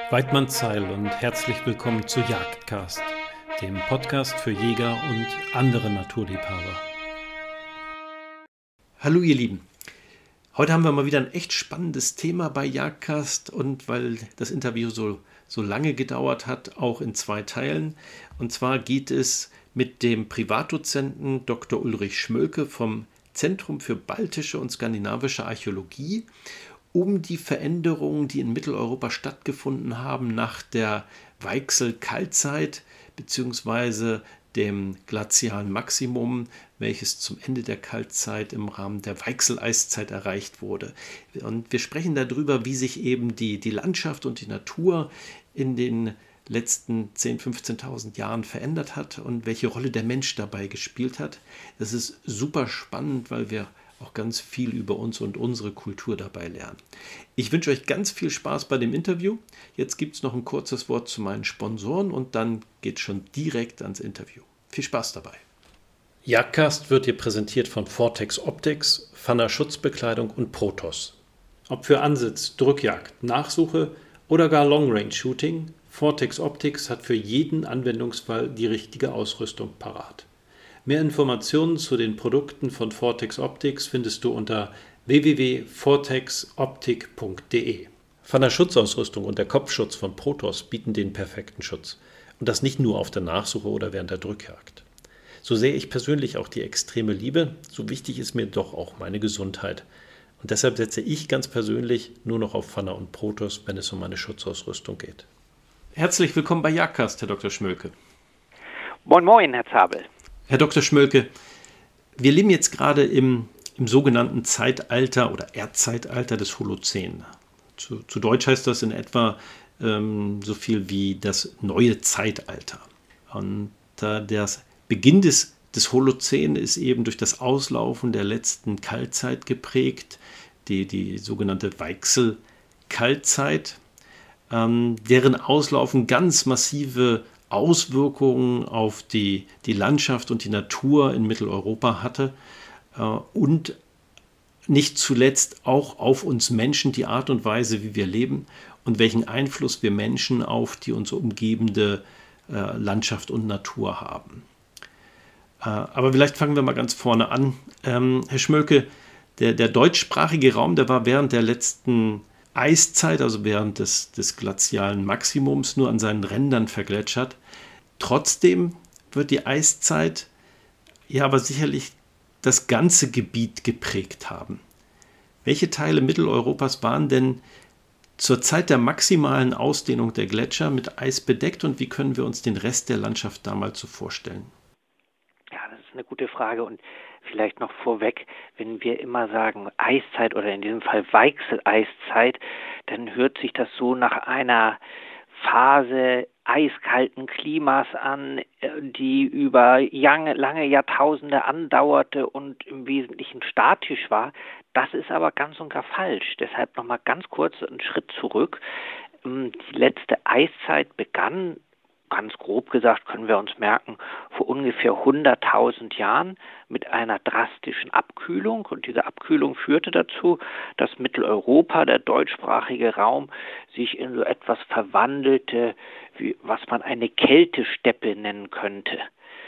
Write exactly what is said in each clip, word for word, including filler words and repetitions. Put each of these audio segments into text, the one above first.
Weidmannsheil und herzlich willkommen zu Jagdcast, dem Podcast für Jäger und andere Naturliebhaber. Hallo ihr Lieben, heute haben wir mal wieder ein echt spannendes Thema bei Jagdcast und weil das Interview so, so lange gedauert hat, auch in zwei Teilen. Und zwar geht es mit dem Privatdozenten Doktor Ulrich Schmölke vom Zentrum für baltische und skandinavische Archäologie um die Veränderungen, die in Mitteleuropa stattgefunden haben nach der Weichsel-Kaltzeit bzw. dem glazialen Maximum, welches zum Ende der Kaltzeit im Rahmen der Weichsel-Eiszeit erreicht wurde. Und wir sprechen darüber, wie sich eben die, die Landschaft und die Natur in den letzten zehntausend, fünfzehntausend Jahren verändert hat und welche Rolle der Mensch dabei gespielt hat. Das ist super spannend, weil wir auch ganz viel über uns und unsere Kultur dabei lernen. Ich wünsche euch ganz viel Spaß bei dem Interview. Jetzt gibt es noch ein kurzes Wort zu meinen Sponsoren und dann geht es schon direkt ans Interview. Viel Spaß dabei. Jagdcast wird dir präsentiert von Vortex Optics, Pfanner Schutzbekleidung und Protos. Ob für Ansitz, Drückjagd, Nachsuche oder gar Long Range Shooting, Vortex Optics hat für jeden Anwendungsfall die richtige Ausrüstung parat. Mehr Informationen zu den Produkten von Vortex Optics findest du unter w w w punkt vortex optik punkt d e. Pfanner Schutzausrüstung und der Kopfschutz von Protos bieten den perfekten Schutz. Und das nicht nur auf der Nachsuche oder während der Drückjagd. So sehe ich persönlich auch die extreme Liebe, so wichtig ist mir doch auch meine Gesundheit. Und deshalb setze ich ganz persönlich nur noch auf Pfanner und Protos, wenn es um meine Schutzausrüstung geht. Herzlich willkommen bei Jagdcast, Herr Doktor Schmölke. Moin Moin, Herr Zabel. Herr Doktor Schmölke, wir leben jetzt gerade im, im sogenannten Zeitalter oder Erdzeitalter des Holozän. Zu, zu Deutsch heißt das in etwa ähm, so viel wie das neue Zeitalter. Und äh, der Beginn des, des Holozän ist eben durch das Auslaufen der letzten Kaltzeit geprägt, die, die sogenannte Weichsel-Kaltzeit, ähm, deren Auslaufen ganz massive Auswirkungen auf die, die Landschaft und die Natur in Mitteleuropa hatte äh, und nicht zuletzt auch auf uns Menschen, die Art und Weise, wie wir leben und welchen Einfluss wir Menschen auf die uns umgebende äh, Landschaft und Natur haben. Äh, aber vielleicht fangen wir mal ganz vorne an. Ähm, Herr Schmölke, der, der deutschsprachige Raum, der war während der letzten Eiszeit, also während des, des glazialen Maximums, nur an seinen Rändern vergletschert. Trotzdem wird die Eiszeit ja aber sicherlich das ganze Gebiet geprägt haben. Welche Teile Mitteleuropas waren denn zur Zeit der maximalen Ausdehnung der Gletscher mit Eis bedeckt und wie können wir uns den Rest der Landschaft damals so vorstellen? Ja, das ist eine gute Frage und vielleicht noch vorweg, wenn wir immer sagen Eiszeit oder in diesem Fall Weichsel-Eiszeit, dann hört sich das so nach einer Phase eiskalten Klimas an, die über lange, lange Jahrtausende andauerte und im Wesentlichen statisch war. Das ist aber ganz und gar falsch. Deshalb nochmal ganz kurz einen Schritt zurück. Die letzte Eiszeit begann, ganz grob gesagt können wir uns merken, vor ungefähr hunderttausend Jahren mit einer drastischen Abkühlung. Und diese Abkühlung führte dazu, dass Mitteleuropa, der deutschsprachige Raum, sich in so etwas verwandelte, wie, was man eine Kältesteppe nennen könnte.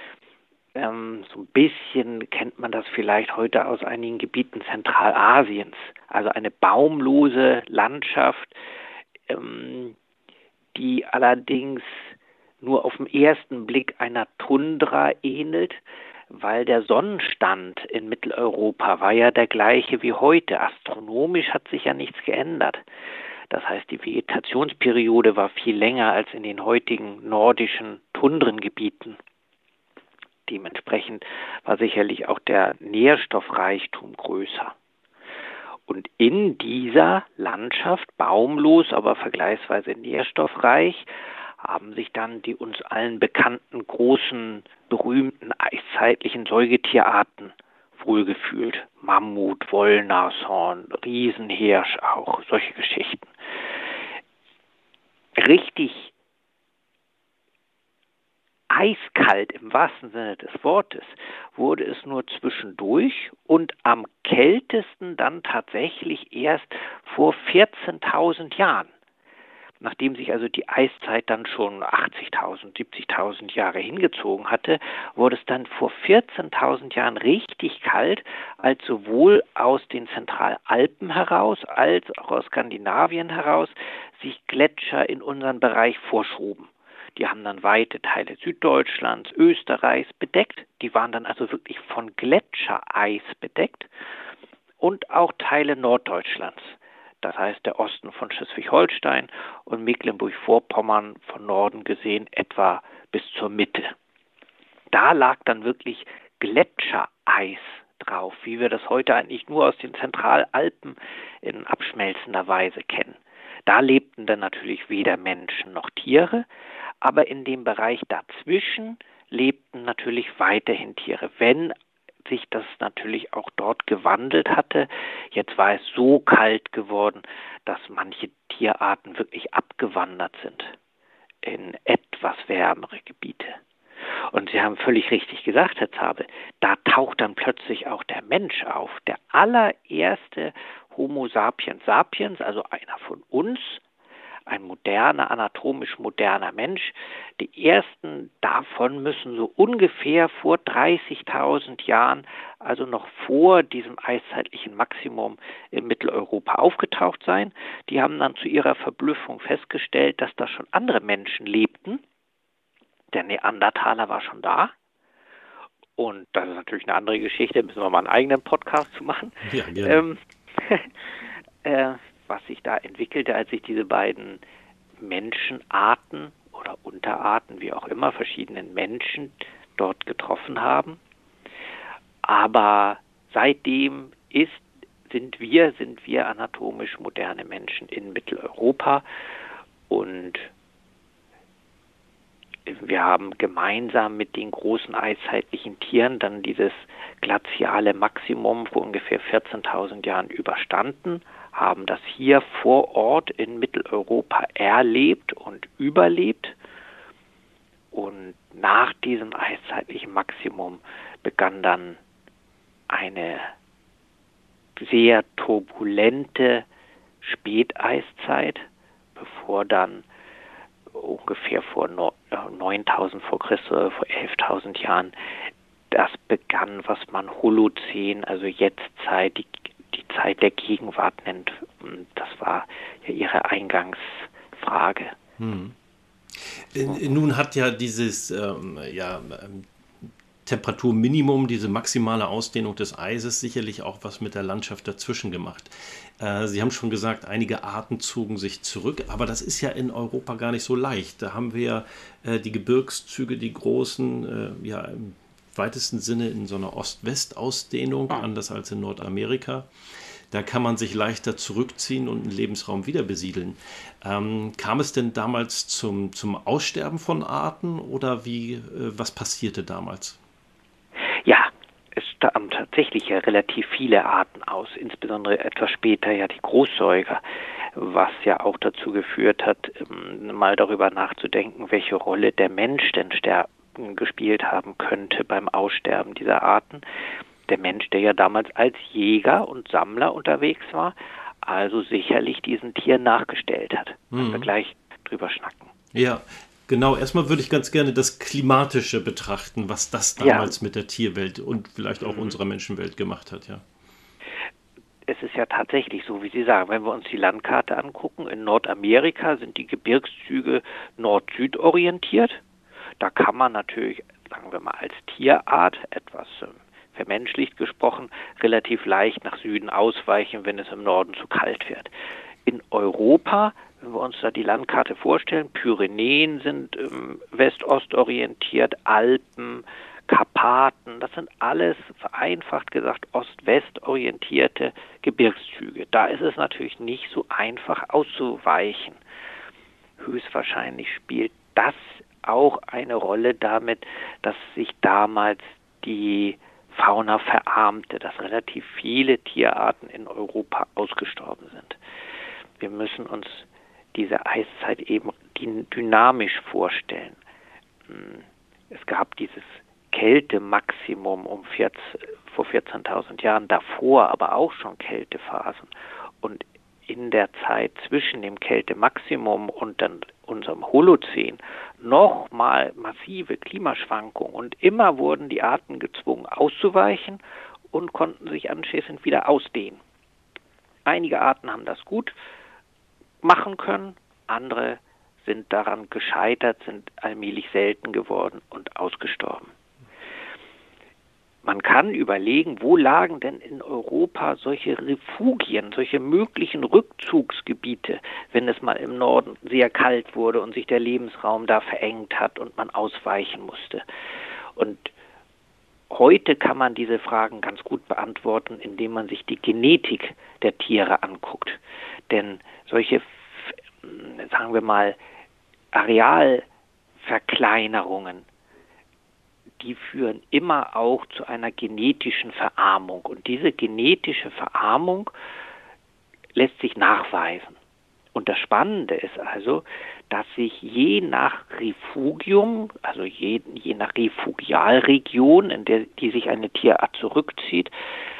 Ähm, so ein bisschen kennt man das vielleicht heute aus einigen Gebieten Zentralasiens. Also eine baumlose Landschaft, ähm, die allerdings nur auf den ersten Blick einer Tundra ähnelt, weil der Sonnenstand in Mitteleuropa war ja der gleiche wie heute. Astronomisch hat sich ja nichts geändert. Das heißt, die Vegetationsperiode war viel länger als in den heutigen nordischen Tundrengebieten. Dementsprechend war sicherlich auch der Nährstoffreichtum größer. Und in dieser Landschaft, baumlos, aber vergleichsweise nährstoffreich, haben sich dann die uns allen bekannten großen, berühmten eiszeitlichen Säugetierarten wohlgefühlt. Mammut, Wollnashorn, Riesenhirsch auch, solche Geschichten. Richtig eiskalt im wahrsten Sinne des Wortes wurde es nur zwischendurch und am kältesten dann tatsächlich erst vor vierzehntausend Jahren. Nachdem sich also die Eiszeit dann schon achtzigtausend, siebzigtausend Jahre hingezogen hatte, wurde es dann vor vierzehntausend Jahren richtig kalt, als sowohl aus den Zentralalpen heraus als auch aus Skandinavien heraus sich Gletscher in unseren Bereich vorschoben. Die haben dann weite Teile Süddeutschlands, Österreichs bedeckt. Die waren dann also wirklich von Gletschereis bedeckt und auch Teile Norddeutschlands. Das heißt, der Osten von Schleswig-Holstein und Mecklenburg-Vorpommern von Norden gesehen etwa bis zur Mitte. Da lag dann wirklich Gletschereis drauf, wie wir das heute eigentlich nur aus den Zentralalpen in abschmelzender Weise kennen. Da lebten dann natürlich weder Menschen noch Tiere, aber in dem Bereich dazwischen lebten natürlich weiterhin Tiere, wenn sich das natürlich auch dort gewandelt hatte. Jetzt war es so kalt geworden, dass manche Tierarten wirklich abgewandert sind in etwas wärmere Gebiete. Und Sie haben völlig richtig gesagt, Herr Zabel, da taucht dann plötzlich auch der Mensch auf. Der allererste Homo sapiens sapiens, also einer von uns, ein moderner, anatomisch moderner Mensch. Die ersten davon müssen so ungefähr vor dreißigtausend Jahren, also noch vor diesem eiszeitlichen Maximum in Mitteleuropa aufgetaucht sein. Die haben dann zu ihrer Verblüffung festgestellt, dass da schon andere Menschen lebten. Der Neandertaler war schon da. Und das ist natürlich eine andere Geschichte, müssen wir mal einen eigenen Podcast zu machen. Ja, gerne. Ähm, äh, was sich da entwickelte, als sich diese beiden Menschenarten oder Unterarten, wie auch immer, verschiedenen Menschen dort getroffen haben. Aber seitdem ist, sind wir, sind wir anatomisch moderne Menschen in Mitteleuropa und wir haben gemeinsam mit den großen eiszeitlichen Tieren dann dieses glaziale Maximum vor ungefähr vierzehntausend Jahren überstanden, haben das hier vor Ort in Mitteleuropa erlebt und überlebt. Und nach diesem eiszeitlichen Maximum begann dann eine sehr turbulente Späteiszeit, bevor dann ungefähr vor neuntausend vor Christus, vor elftausend Jahren, das begann, was man Holozän, also Jetztzeit, die, die Zeit der Gegenwart nennt. Das war ja Ihre Eingangsfrage. Hm. Nun hat ja dieses ähm, ja, Temperaturminimum, diese maximale Ausdehnung des Eises sicherlich auch was mit der Landschaft dazwischen gemacht. Äh, Sie haben schon gesagt, einige Arten zogen sich zurück, aber das ist ja in Europa gar nicht so leicht. Da haben wir äh, die Gebirgszüge, die großen, äh, ja im weitesten Sinne in so einer Ost-West-Ausdehnung, anders als in Nordamerika. Da kann man sich leichter zurückziehen und einen Lebensraum wieder besiedeln. Ähm, kam es denn damals zum, zum Aussterben von Arten oder wie, äh, was passierte damals? Ja, es starben tatsächlich ja relativ viele Arten aus, insbesondere etwas später ja die Großsäuger, was ja auch dazu geführt hat, mal darüber nachzudenken, welche Rolle der Mensch denn sterben gespielt haben könnte beim Aussterben dieser Arten. Der Mensch, der ja damals als Jäger und Sammler unterwegs war, also sicherlich diesen Tieren nachgestellt hat. Können Mhm. wir gleich drüber schnacken. Ja, genau. Erstmal würde ich ganz gerne das Klimatische betrachten, was das damals ja. mit der Tierwelt und vielleicht auch mhm. unserer Menschenwelt gemacht hat, ja. Es ist ja tatsächlich so, wie Sie sagen, wenn wir uns die Landkarte angucken, in Nordamerika sind die Gebirgszüge Nord-Süd orientiert. Da kann man natürlich, sagen wir mal, als Tierart etwas äh, vermenschlicht gesprochen, relativ leicht nach Süden ausweichen, wenn es im Norden zu kalt wird. In Europa, wenn wir uns da die Landkarte vorstellen, Pyrenäen sind ähm, West-Ost orientiert, Alpen, Karpaten, das sind alles vereinfacht gesagt Ost-West orientierte Gebirgszüge. Da ist es natürlich nicht so einfach auszuweichen. Höchstwahrscheinlich spielt das auch eine Rolle damit, dass sich damals die Fauna verarmte, dass relativ viele Tierarten in Europa ausgestorben sind. Wir müssen uns diese Eiszeit eben dynamisch vorstellen. Es gab dieses Kältemaximum um vierzehn, vor vierzehntausend Jahren, davor aber auch schon Kältephasen. Und in der Zeit zwischen dem Kältemaximum und dann unserem Holozän nochmal massive Klimaschwankungen und immer wurden die Arten gezwungen auszuweichen und konnten sich anschließend wieder ausdehnen. Einige Arten haben das gut machen können, andere sind daran gescheitert, sind allmählich selten geworden und ausgestorben. Man kann überlegen, wo lagen denn in Europa solche Refugien, solche möglichen Rückzugsgebiete, wenn es mal im Norden sehr kalt wurde und sich der Lebensraum da verengt hat und man ausweichen musste. Und heute kann man diese Fragen ganz gut beantworten, indem man sich die Genetik der Tiere anguckt. Denn solche, sagen wir mal, Arealverkleinerungen, die führen immer auch zu einer genetischen Verarmung. Und diese genetische Verarmung lässt sich nachweisen. Und das Spannende ist also, dass sich je nach Refugium, also je, je nach Refugialregion, in der die sich eine Tierart zurückzieht,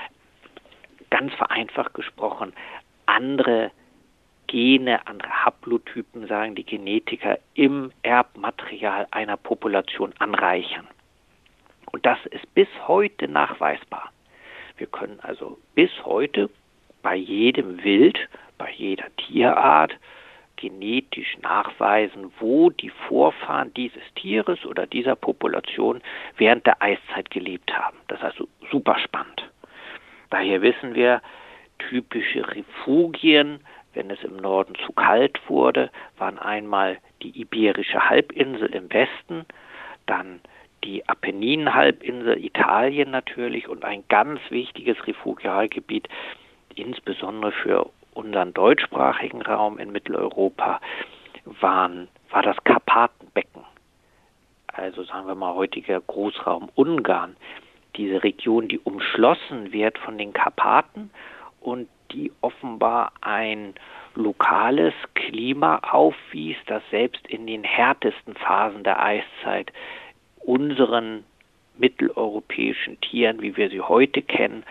ganz vereinfacht gesprochen, andere Gene, andere Haplotypen, sagen die Genetiker, im Erbmaterial einer Population anreichern. Und das ist bis heute nachweisbar. Wir können also bis heute bei jedem Wild, bei jeder Tierart genetisch nachweisen, wo die Vorfahren dieses Tieres oder dieser Population während der Eiszeit gelebt haben. Das ist also super spannend. Daher wissen wir, typische Refugien, wenn es im Norden zu kalt wurde, waren einmal die Iberische Halbinsel im Westen, dann die Apenninhalbinsel, Italien natürlich und ein ganz wichtiges Refugialgebiet, insbesondere für unseren deutschsprachigen Raum in Mitteleuropa, waren, war das Karpatenbecken. Also sagen wir mal heutiger Großraum Ungarn. Diese Region, die umschlossen wird von den Karpaten und die offenbar ein lokales Klima aufwies, das selbst in den härtesten Phasen der Eiszeit unseren mitteleuropäischen Tieren, wie wir sie heute kennen,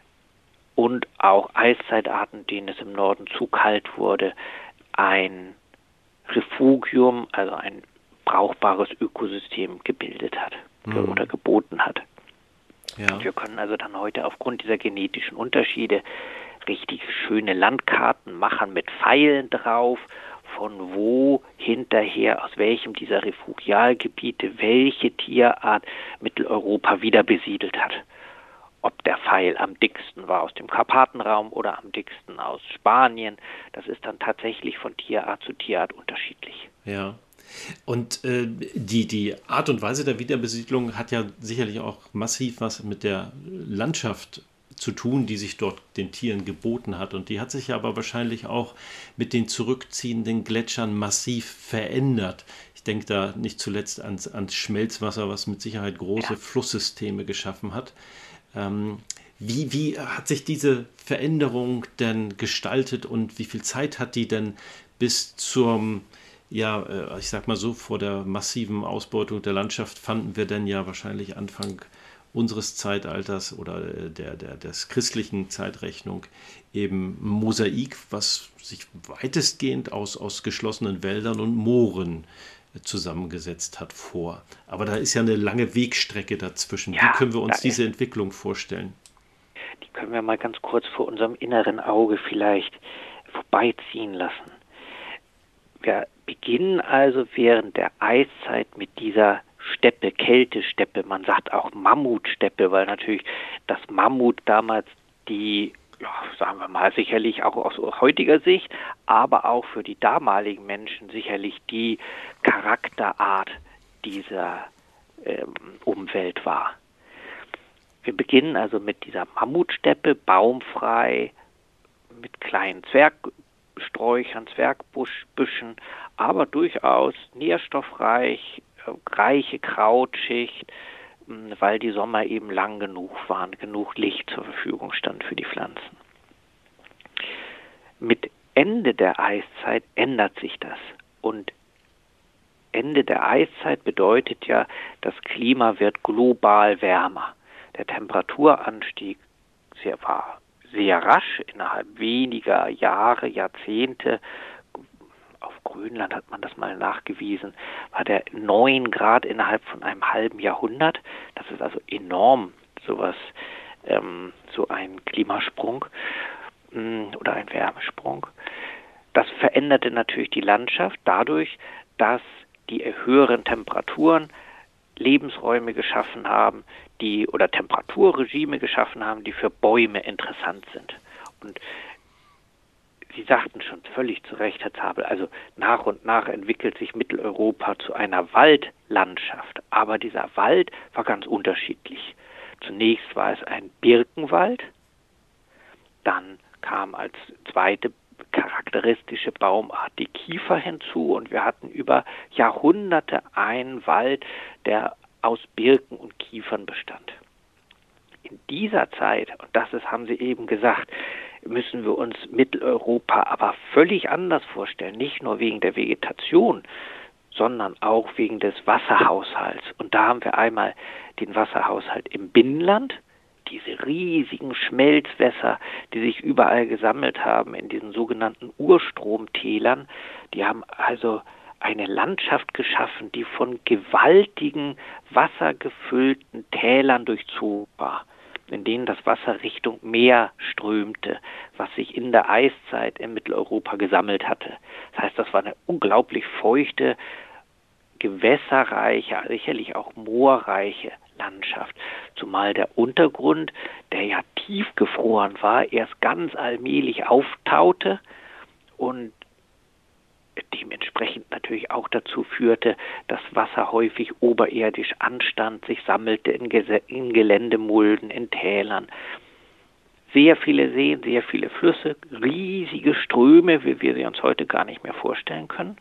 und auch Eiszeitarten, denen es im Norden zu kalt wurde, ein Refugium, also ein brauchbares Ökosystem gebildet hat mhm. oder geboten hat. Ja. Und wir können also dann heute aufgrund dieser genetischen Unterschiede richtig schöne Landkarten machen mit Pfeilen drauf, von wo hinterher, aus welchem dieser Refugialgebiete, welche Tierart Mitteleuropa wieder besiedelt hat. Ob der Pfeil am dicksten war aus dem Karpatenraum oder am dicksten aus Spanien, das ist dann tatsächlich von Tierart zu Tierart unterschiedlich. Ja, und äh, die, die Art und Weise der Wiederbesiedlung hat ja sicherlich auch massiv was mit der Landschaft zu tun, die sich dort den Tieren geboten hat. Und die hat sich ja aber wahrscheinlich auch mit den zurückziehenden Gletschern massiv verändert. Ich denke da nicht zuletzt ans, ans Schmelzwasser, was mit Sicherheit große ja. Flusssysteme geschaffen hat. Ähm, wie, wie hat sich diese Veränderung denn gestaltet und wie viel Zeit hat die denn bis zum, ja, ich sag mal so, vor der massiven Ausbeutung der Landschaft fanden wir denn ja wahrscheinlich Anfang unseres Zeitalters oder der, der, des christlichen Zeitrechnung eben Mosaik, was sich weitestgehend aus, aus geschlossenen Wäldern und Mooren zusammengesetzt hat, vor. Aber da ist ja eine lange Wegstrecke dazwischen. Ja, wie können wir uns diese Entwicklung vorstellen? Die können wir mal ganz kurz vor unserem inneren Auge vielleicht vorbeiziehen lassen. Wir beginnen also während der Eiszeit mit dieser Steppe, Kältesteppe, man sagt auch Mammutsteppe, weil natürlich das Mammut damals die, ja, sagen wir mal, sicherlich auch aus heutiger Sicht, aber auch für die damaligen Menschen sicherlich die Charakterart dieser ähm, Umwelt war. Wir beginnen also mit dieser Mammutsteppe, baumfrei, mit kleinen Zwergsträuchern, Zwergbüschen, aber durchaus nährstoffreich, reiche Krautschicht, weil die Sommer eben lang genug waren, genug Licht zur Verfügung stand für die Pflanzen. Mit Ende der Eiszeit ändert sich das. Und Ende der Eiszeit bedeutet ja, das Klima wird global wärmer. Der Temperaturanstieg sehr, war sehr rasch, innerhalb weniger Jahre, Jahrzehnte, auf Grönland hat man das mal nachgewiesen, war der neun Grad innerhalb von einem halben Jahrhundert. Das ist also enorm, sowas, ähm, so ein Klimasprung mh, oder ein Wärmesprung. Das veränderte natürlich die Landschaft dadurch, dass die höheren Temperaturen Lebensräume geschaffen haben, die oder Temperaturregime geschaffen haben, die für Bäume interessant sind. Und Sie sagten schon völlig zu Recht, Herr Zabel, also nach und nach entwickelt sich Mitteleuropa zu einer Waldlandschaft. Aber dieser Wald war ganz unterschiedlich. Zunächst war es ein Birkenwald, dann kam als zweite charakteristische Baumart die Kiefer hinzu und wir hatten über Jahrhunderte einen Wald, der aus Birken und Kiefern bestand. In dieser Zeit, und das ist, haben Sie eben gesagt, müssen wir uns Mitteleuropa aber völlig anders vorstellen, nicht nur wegen der Vegetation, sondern auch wegen des Wasserhaushalts. Und da haben wir einmal den Wasserhaushalt im Binnenland, diese riesigen Schmelzwässer, die sich überall gesammelt haben in diesen sogenannten Urstromtälern, die haben also eine Landschaft geschaffen, die von gewaltigen, wassergefüllten Tälern durchzogen war, in denen das Wasser Richtung Meer strömte, was sich in der Eiszeit in Mitteleuropa gesammelt hatte. Das heißt, das war eine unglaublich feuchte, gewässerreiche, sicherlich auch moorreiche Landschaft, zumal der Untergrund, der ja tiefgefroren war, erst ganz allmählich auftaute und dementsprechend natürlich auch dazu führte, dass Wasser häufig oberirdisch anstand, sich sammelte in, Ges- in Geländemulden, in Tälern. Sehr viele Seen, sehr viele Flüsse, riesige Ströme, wie wir sie uns heute gar nicht mehr vorstellen können.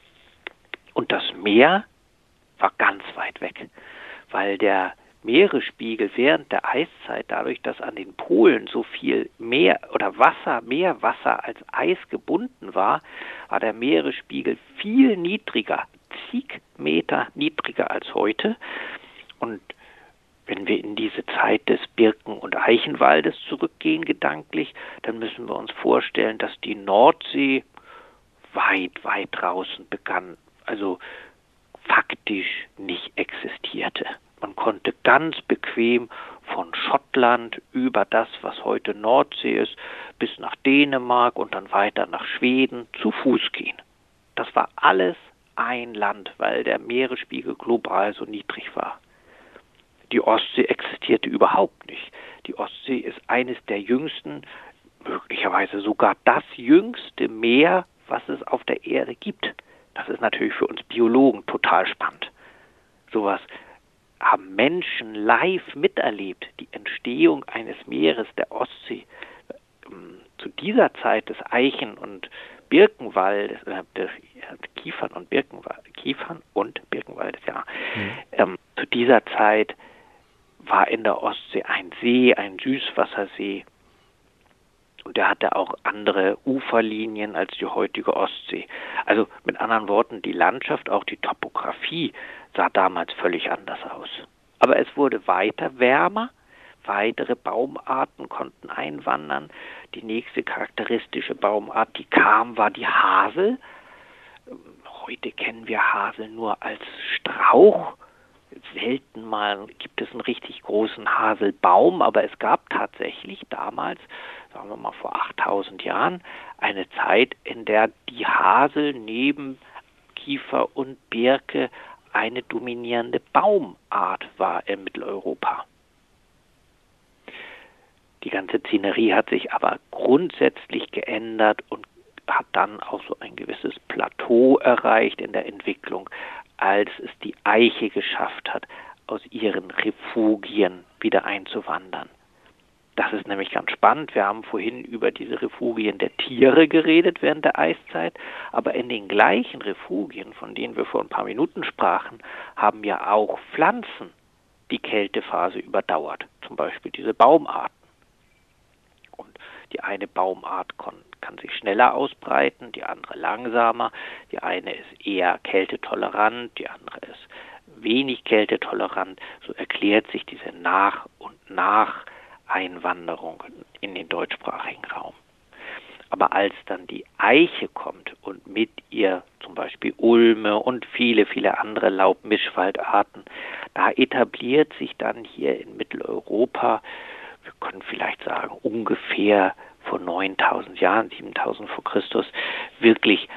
Und das Meer war ganz weit weg, weil der Meeresspiegel während der Eiszeit, dadurch, dass an den Polen so viel Meer oder Wasser, Meerwasser als Eis gebunden war, war der Meeresspiegel viel niedriger, zig Meter niedriger als heute. Und wenn wir in diese Zeit des Birken- und Eichenwaldes zurückgehen gedanklich, dann müssen wir uns vorstellen, dass die Nordsee weit, weit draußen begann, also faktisch nicht existierte. Man konnte ganz bequem von Schottland über das, was heute Nordsee ist, bis nach Dänemark und dann weiter nach Schweden zu Fuß gehen. Das war alles ein Land, weil der Meeresspiegel global so niedrig war. Die Ostsee existierte überhaupt nicht. Die Ostsee ist eines der jüngsten, möglicherweise sogar das jüngste Meer, was es auf der Erde gibt. Das ist natürlich für uns Biologen total spannend. Sowas haben Menschen live miterlebt, die Entstehung eines Meeres, der Ostsee. Zu dieser Zeit des Eichen- und Birkenwaldes, äh, des Kiefern und Birkenwald, Kiefern und Birkenwaldes, ja. Mhm. Ähm, zu dieser Zeit war in der Ostsee ein See, ein Süßwassersee. Und der hatte auch andere Uferlinien als die heutige Ostsee. Also mit anderen Worten, die Landschaft, auch die Topografie sah damals völlig anders aus. Aber es wurde weiter wärmer, weitere Baumarten konnten einwandern. Die nächste charakteristische Baumart, die kam, war die Hasel. Heute kennen wir Hasel nur als Strauch. Selten mal gibt es einen richtig großen Haselbaum, aber es gab tatsächlich damals, sagen wir mal vor achttausend Jahren, eine Zeit, in der die Hasel neben Kiefer und Birke eine dominierende Baumart war in Mitteleuropa. Die ganze Szenerie hat sich aber grundsätzlich geändert und hat dann auch so ein gewisses Plateau erreicht in der Entwicklung, als es die Eiche geschafft hat, aus ihren Refugien wieder einzuwandern. Das ist nämlich ganz spannend. Wir haben vorhin über diese Refugien der Tiere geredet während der Eiszeit, aber in den gleichen Refugien, von denen wir vor ein paar Minuten sprachen, haben ja auch Pflanzen die Kältephase überdauert, zum Beispiel diese Baumarten. Und die eine Baumart kann, kann sich schneller ausbreiten, die andere langsamer. Die eine ist eher kältetolerant, die andere ist wenig kältetolerant. So erklärt sich diese nach und nach Einwanderung in den deutschsprachigen Raum. Aber als dann die Eiche kommt und mit ihr zum Beispiel Ulme und viele, viele andere Laubmischwaldarten, da etabliert sich dann hier in Mitteleuropa, wir können vielleicht sagen ungefähr vor neuntausend Jahren, siebentausend vor Christus, wirklich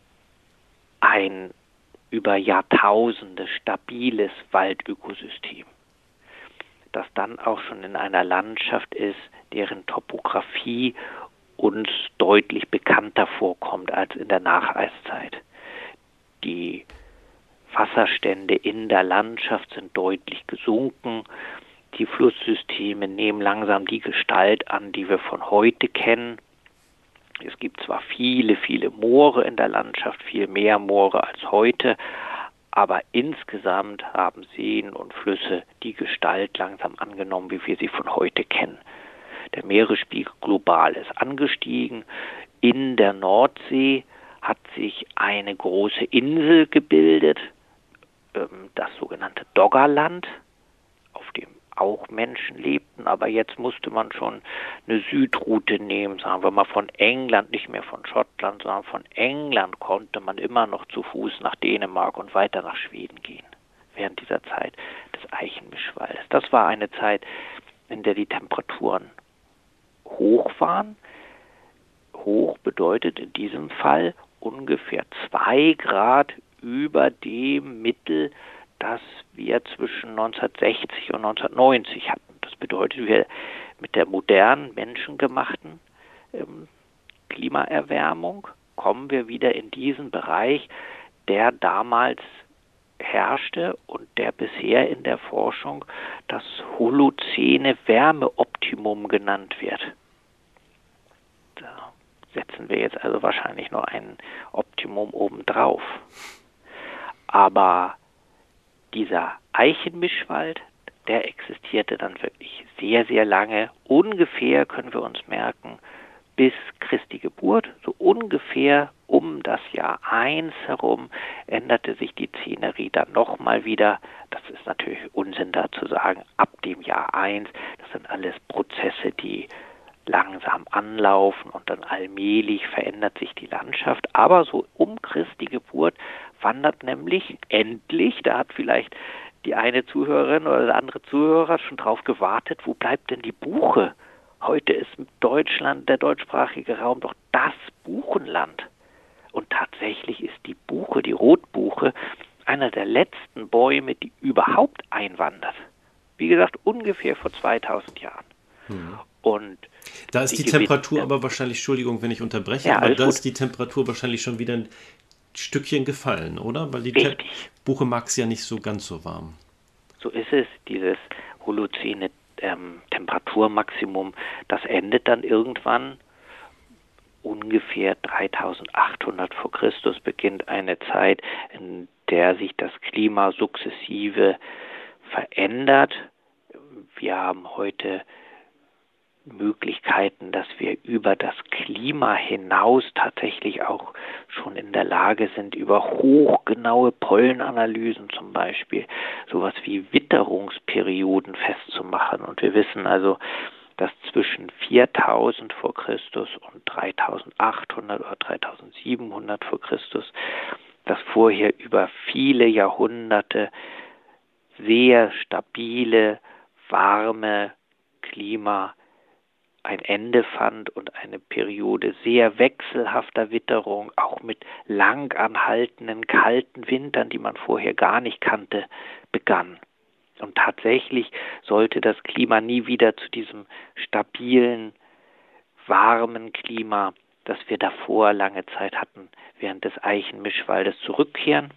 ein über Jahrtausende stabiles Waldökosystem, das dann auch schon in einer Landschaft ist, deren Topographie uns deutlich bekannter vorkommt als in der Nacheiszeit. Die Wasserstände in der Landschaft sind deutlich gesunken. Die Flusssysteme nehmen langsam die Gestalt an, die wir von heute kennen. Es gibt zwar viele, viele Moore in der Landschaft, viel mehr Moore als heute, aber insgesamt haben Seen und Flüsse die Gestalt langsam angenommen, wie wir sie von heute kennen. Der Meeresspiegel global ist angestiegen. In der Nordsee hat sich eine große Insel gebildet, das sogenannte Doggerland, auf dem auch Menschen lebten, aber jetzt musste man schon eine Südroute nehmen, sagen wir mal von England, nicht mehr von Schottland, sondern von England konnte man immer noch zu Fuß nach Dänemark und weiter nach Schweden gehen, während dieser Zeit des Eichenmischwaldes. Das war eine Zeit, in der die Temperaturen hoch waren. Hoch bedeutet in diesem Fall ungefähr zwei Grad über dem Mittel, das wir zwischen neunzehnhundertsechzig und neunzehnhundertneunzig hatten. Das bedeutet, wir mit der modernen, menschengemachten ähm, Klimaerwärmung kommen wir wieder in diesen Bereich, der damals herrschte und der bisher in der Forschung das Holozäne Wärmeoptimum genannt wird. Da setzen wir jetzt also wahrscheinlich noch ein Optimum obendrauf. Aber dieser Eichenmischwald, der existierte dann wirklich sehr, sehr lange. Ungefähr, können wir uns merken, bis Christi Geburt, so ungefähr um das Jahr eins herum, änderte sich die Szenerie dann nochmal wieder. Das ist natürlich Unsinn da zu sagen, ab dem Jahr eins. Das sind alles Prozesse, die langsam anlaufen und dann allmählich verändert sich die Landschaft. Aber so um Christi Geburt wandert nämlich endlich, da hat vielleicht die eine Zuhörerin oder der andere Zuhörer schon drauf gewartet, wo bleibt denn die Buche? Heute ist Deutschland, der deutschsprachige Raum, doch das Buchenland. Und tatsächlich ist die Buche, die Rotbuche, einer der letzten Bäume, die überhaupt einwandert. Wie gesagt, ungefähr vor zweitausend Jahren. Hm. Und da ist die, die Temperatur aber wahrscheinlich, Entschuldigung, wenn ich unterbreche, ja, aber da gut. ist die Temperatur wahrscheinlich schon wieder ein Stückchen gefallen, oder? Weil die Te- Buche mag es ja nicht so ganz so warm. So ist es, dieses Holozäne ähm, Temperaturmaximum, das endet dann irgendwann ungefähr dreitausendachthundert vor Christus, beginnt eine Zeit, in der sich das Klima sukzessive verändert. Wir haben heute Möglichkeiten, dass wir über das Klima hinaus tatsächlich auch schon in der Lage sind, über hochgenaue Pollenanalysen zum Beispiel sowas wie Witterungsperioden festzumachen. Und wir wissen also, dass zwischen viertausend vor Christus und dreitausendachthundert oder dreitausendsiebenhundert vor Christus, dass vorher über viele Jahrhunderte sehr stabile, warme Klima ein Ende fand und eine Periode sehr wechselhafter Witterung, auch mit lang anhaltenden kalten Wintern, die man vorher gar nicht kannte, begann. Und tatsächlich sollte das Klima nie wieder zu diesem stabilen, warmen Klima, das wir davor lange Zeit hatten, während des Eichenmischwaldes zurückkehren.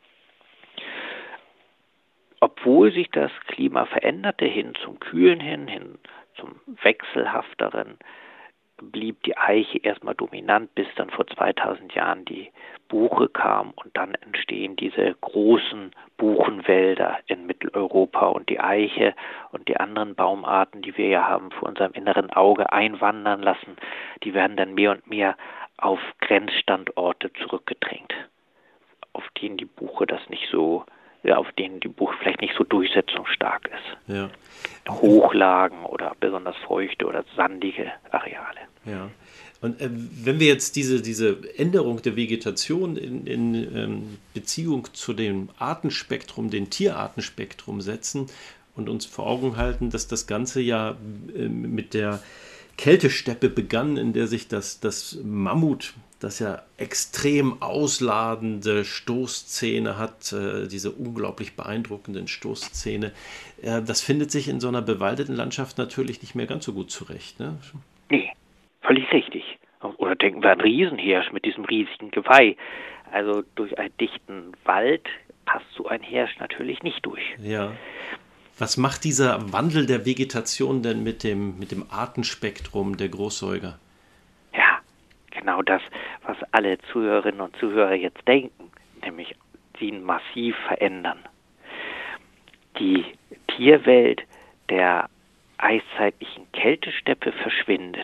Obwohl sich das Klima veränderte hin zum Kühlen hin, hin zum Wechselhafteren, blieb die Eiche erstmal dominant, bis dann vor zweitausend Jahren die Buche kam und dann entstehen diese großen Buchenwälder in Mitteleuropa und die Eiche und die anderen Baumarten, die wir ja haben vor unserem inneren Auge einwandern lassen, die werden dann mehr und mehr auf Grenzstandorte zurückgedrängt, auf denen die Buche das nicht so ja, auf denen die Bucht vielleicht nicht so durchsetzungsstark ist. Ja. Hochlagen oder besonders feuchte oder sandige Areale. Ja. Und äh, wenn wir jetzt diese, diese Änderung der Vegetation in, in ähm, Beziehung zu dem Artenspektrum, dem Tierartenspektrum setzen und uns vor Augen halten, dass das Ganze ja äh, mit der Kältesteppe begann, in der sich das, das Mammut, das ja extrem ausladende Stoßzähne hat, äh, diese unglaublich beeindruckenden Stoßzähne, äh, das findet sich in so einer bewaldeten Landschaft natürlich nicht mehr ganz so gut zurecht, ne? Nee, völlig richtig. Oder denken wir an Riesenhirsch mit diesem riesigen Geweih. Also durch einen dichten Wald passt so ein Hirsch natürlich nicht durch. Ja. Was macht dieser Wandel der Vegetation denn mit dem, mit dem Artenspektrum der Großsäuger? Ja, genau das, was alle Zuhörerinnen und Zuhörer jetzt denken, nämlich sie ihn massiv verändern. Die Tierwelt der eiszeitlichen Kältesteppe verschwindet.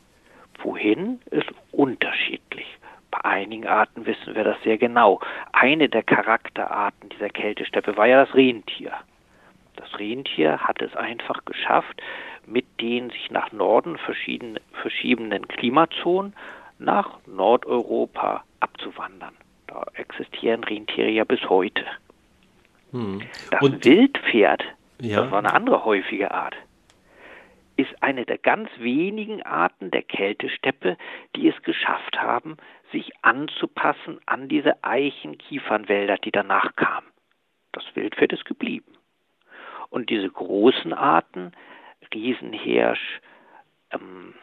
Wohin, ist unterschiedlich. Bei einigen Arten wissen wir das sehr genau. Eine der Charakterarten dieser Kältesteppe war ja das Rentier. Das Rentier hat es einfach geschafft, mit den sich nach Norden verschiedene, verschiebenden Klimazonen nach Nordeuropa abzuwandern. Da existieren Rentiere ja bis heute. Hm. Das Und, Wildpferd, ja, das war eine andere häufige Art, ist eine der ganz wenigen Arten der Kältesteppe, die es geschafft haben, sich anzupassen an diese Eichen-Kiefernwälder, die danach kamen. Das Wildpferd ist geblieben. Und diese großen Arten, Riesenhirsch, ähm,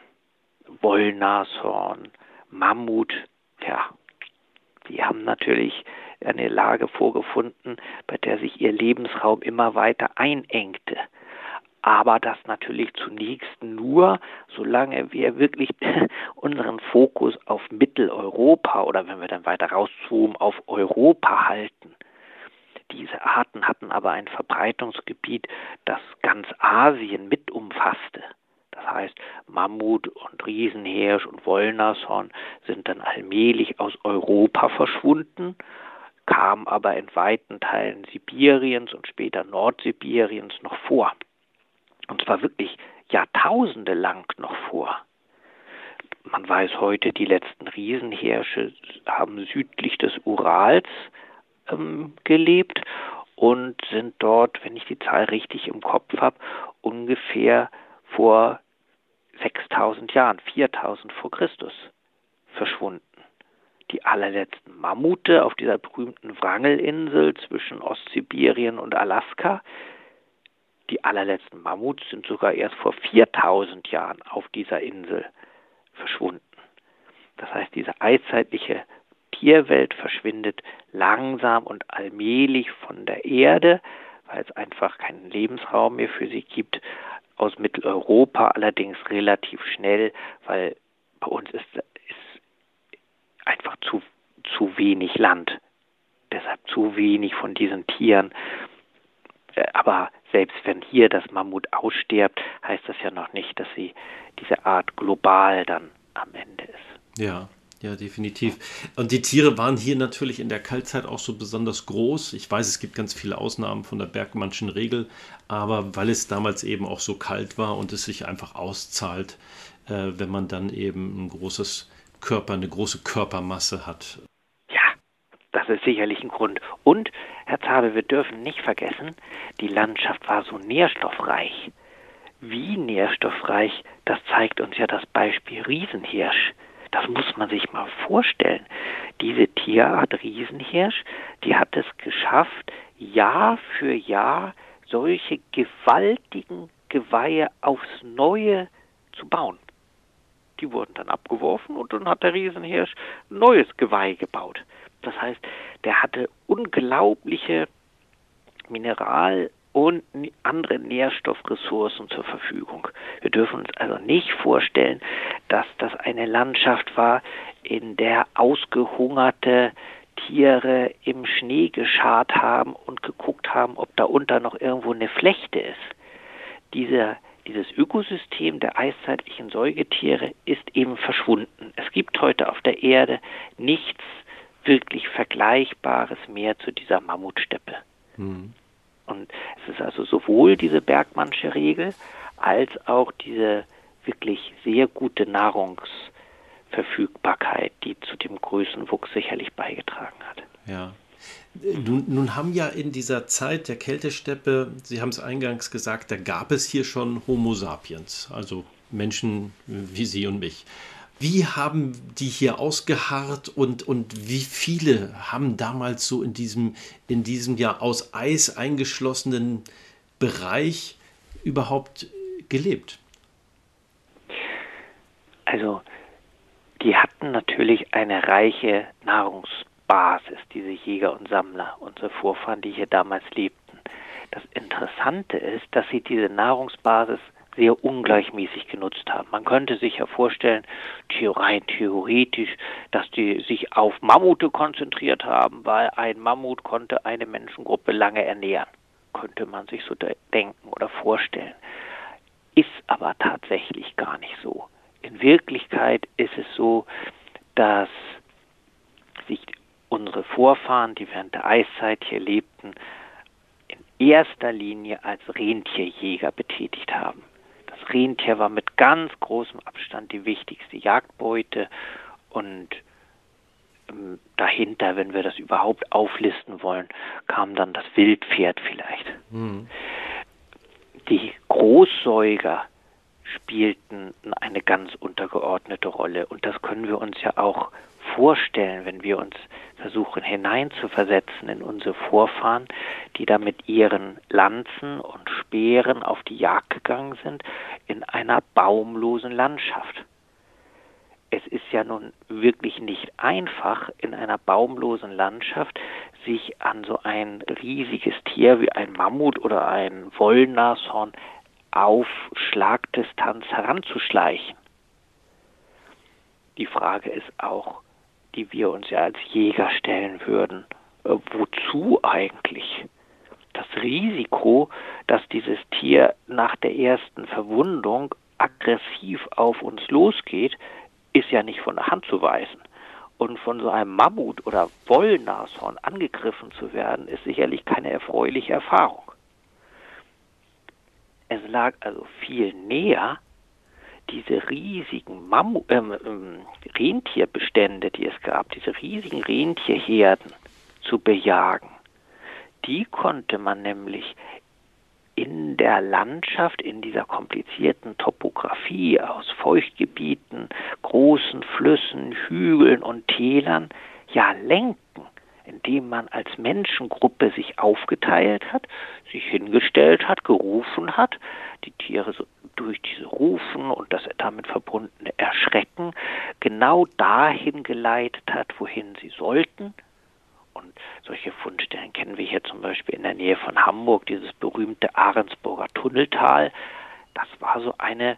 Wollnashorn, Mammut, ja, die haben natürlich eine Lage vorgefunden, bei der sich ihr Lebensraum immer weiter einengte. Aber das natürlich zunächst nur, solange wir wirklich unseren Fokus auf Mitteleuropa oder wenn wir dann weiter rauszoomen, auf Europa halten. Diese Arten hatten aber ein Verbreitungsgebiet, das ganz Asien mit umfasste. Das heißt, Mammut und Riesenhirsch und Wollnashorn sind dann allmählich aus Europa verschwunden, kamen aber in weiten Teilen Sibiriens und später Nordsibiriens noch vor. Und zwar wirklich Jahrtausende lang noch vor. Man weiß heute, die letzten Riesenhirsche haben südlich des Urals ähm, gelebt und sind dort, wenn ich die Zahl richtig im Kopf habe, ungefähr vor sechstausend Jahren, viertausend vor Christus verschwunden. Die allerletzten Mammute auf dieser berühmten Wrangelinsel zwischen Ostsibirien und Alaska, die allerletzten Mammuts sind sogar erst vor viertausend Jahren auf dieser Insel verschwunden. Das heißt, diese eiszeitliche Tierwelt verschwindet langsam und allmählich von der Erde, weil es einfach keinen Lebensraum mehr für sie gibt. Aus Mitteleuropa allerdings relativ schnell, weil bei uns ist, ist einfach zu, zu wenig Land. Deshalb zu wenig von diesen Tieren. Aber selbst wenn hier das Mammut ausstirbt, heißt das ja noch nicht, dass sie diese Art global dann am Ende ist. Ja, ja, definitiv. Und die Tiere waren hier natürlich in der Kaltzeit auch so besonders groß. Ich weiß, es gibt ganz viele Ausnahmen von der Bergmannschen Regel, aber weil es damals eben auch so kalt war und es sich einfach auszahlt, äh, wenn man dann eben ein großes Körper, eine große Körpermasse hat. Das ist sicherlich ein Grund. Und, Herr Zabe, wir dürfen nicht vergessen, die Landschaft war so nährstoffreich. Wie nährstoffreich, das zeigt uns ja das Beispiel Riesenhirsch. Das muss man sich mal vorstellen. Diese Tierart Riesenhirsch, die hat es geschafft, Jahr für Jahr solche gewaltigen Geweihe aufs Neue zu bauen. Die wurden dann abgeworfen und dann hat der Riesenhirsch ein neues Geweih gebaut. Das heißt, der hatte unglaubliche Mineral- und andere Nährstoffressourcen zur Verfügung. Wir dürfen uns also nicht vorstellen, dass das eine Landschaft war, in der ausgehungerte Tiere im Schnee geschart haben und geguckt haben, ob da unter noch irgendwo eine Flechte ist. Diese Dieses Ökosystem der eiszeitlichen Säugetiere ist eben verschwunden. Es gibt heute auf der Erde nichts wirklich Vergleichbares mehr zu dieser Mammutsteppe. Mhm. Und es ist also sowohl diese Bergmannsche Regel als auch diese wirklich sehr gute Nahrungsverfügbarkeit, die zu dem Größenwuchs sicherlich beigetragen hat. Ja. Nun, nun haben ja in dieser Zeit der Kältesteppe, Sie haben es eingangs gesagt, da gab es hier schon Homo sapiens, also Menschen wie Sie und mich. Wie haben die hier ausgeharrt und, und wie viele haben damals so in diesem, in diesem ja aus Eis eingeschlossenen Bereich überhaupt gelebt? Also die hatten natürlich eine reiche Nahrungsbasis, diese Jäger und Sammler, unsere Vorfahren, die hier damals lebten. Das Interessante ist, dass sie diese Nahrungsbasis sehr ungleichmäßig genutzt haben. Man könnte sich ja vorstellen, rein theoretisch, dass die sich auf Mammute konzentriert haben, weil ein Mammut konnte eine Menschengruppe lange ernähren. Könnte man sich so denken oder vorstellen. Ist aber tatsächlich gar nicht so. In Wirklichkeit ist es so, dass sich unsere Vorfahren, die während der Eiszeit hier lebten, in erster Linie als Rentierjäger betätigt haben. Das Rentier war mit ganz großem Abstand die wichtigste Jagdbeute und ähm, dahinter, wenn wir das überhaupt auflisten wollen, kam dann das Wildpferd vielleicht. Mhm. Die Großsäuger spielten eine ganz untergeordnete Rolle. Und das können wir uns ja auch vorstellen, wenn wir uns versuchen hineinzuversetzen in unsere Vorfahren, die da mit ihren Lanzen und Speeren auf die Jagd gegangen sind, in einer baumlosen Landschaft. Es ist ja nun wirklich nicht einfach, in einer baumlosen Landschaft sich an so ein riesiges Tier wie ein Mammut oder ein Wollnashorn auf Schlagdistanz heranzuschleichen. Die Frage ist auch, die wir uns ja als Jäger stellen würden, äh, wozu eigentlich? Das Risiko, dass dieses Tier nach der ersten Verwundung aggressiv auf uns losgeht, ist ja nicht von der Hand zu weisen. Und von so einem Mammut oder Wollnashorn angegriffen zu werden, ist sicherlich keine erfreuliche Erfahrung. Es lag also viel näher, diese riesigen Mammu ähm, ähm, Rentierbestände, die es gab, diese riesigen Rentierherden zu bejagen. Die konnte man nämlich in der Landschaft, in dieser komplizierten Topografie aus Feuchtgebieten, großen Flüssen, Hügeln und Tälern ja lenken, indem man als Menschengruppe sich aufgeteilt hat, sich hingestellt hat, gerufen hat, die Tiere so durch diese Rufen und das damit verbundene Erschrecken genau dahin geleitet hat, wohin sie sollten. Und solche Fundstellen kennen wir hier zum Beispiel in der Nähe von Hamburg, dieses berühmte Ahrensburger Tunneltal. Das war so eine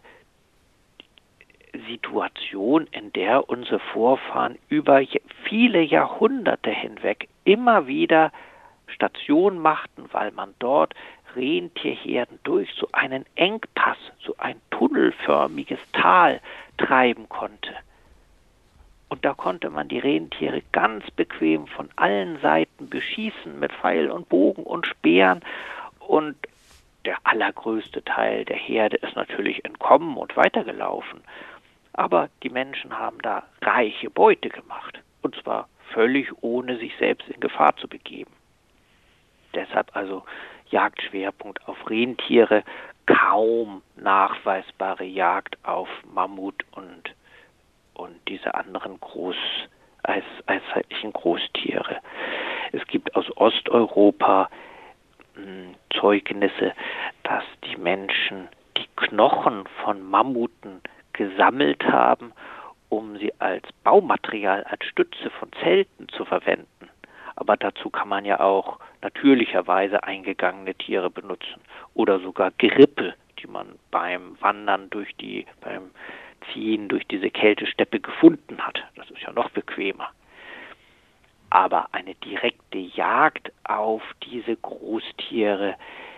Situation, in der unsere Vorfahren über viele Jahrhunderte hinweg immer wieder Station machten, weil man dort Rentierherden durch so einen Engpass, so ein tunnelförmiges Tal treiben konnte. Und da konnte man die Rentiere ganz bequem von allen Seiten beschießen mit Pfeil und Bogen und Speeren. Und der allergrößte Teil der Herde ist natürlich entkommen und weitergelaufen. Aber die Menschen haben da reiche Beute gemacht. Und zwar völlig ohne sich selbst in Gefahr zu begeben. Deshalb also Jagdschwerpunkt auf Rentiere, kaum nachweisbare Jagd auf Mammut und, und diese anderen groß, eis, eiszeitlichen Großtiere. Es gibt aus Osteuropa mh, Zeugnisse, dass die Menschen die Knochen von Mammuten gesammelt haben, um sie als Baumaterial, als Stütze von Zelten zu verwenden. Aber dazu kann man ja auch natürlicherweise eingegangene Tiere benutzen oder sogar Gerippe, die man beim Wandern durch die, beim Ziehen durch diese Kältesteppe gefunden hat. Das ist ja noch bequemer. Aber eine direkte Jagd auf diese Großtiere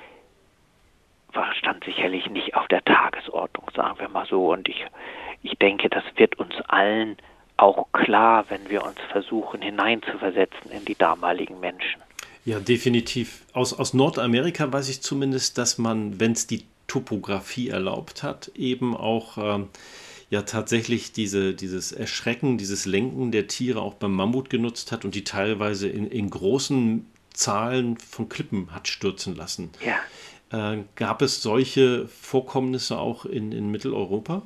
stand sicherlich nicht auf der Tagesordnung, sagen wir mal so. Und ich, ich denke, das wird uns allen auch klar, wenn wir uns versuchen hineinzuversetzen in die damaligen Menschen. Ja, definitiv. Aus, aus Nordamerika weiß ich zumindest, dass man, wenn es die Topographie erlaubt hat, eben auch ähm, ja tatsächlich diese, dieses Erschrecken, dieses Lenken der Tiere auch beim Mammut genutzt hat und die teilweise in, in großen Zahlen von Klippen hat stürzen lassen. Ja, Äh, gab es solche Vorkommnisse auch in, in Mitteleuropa?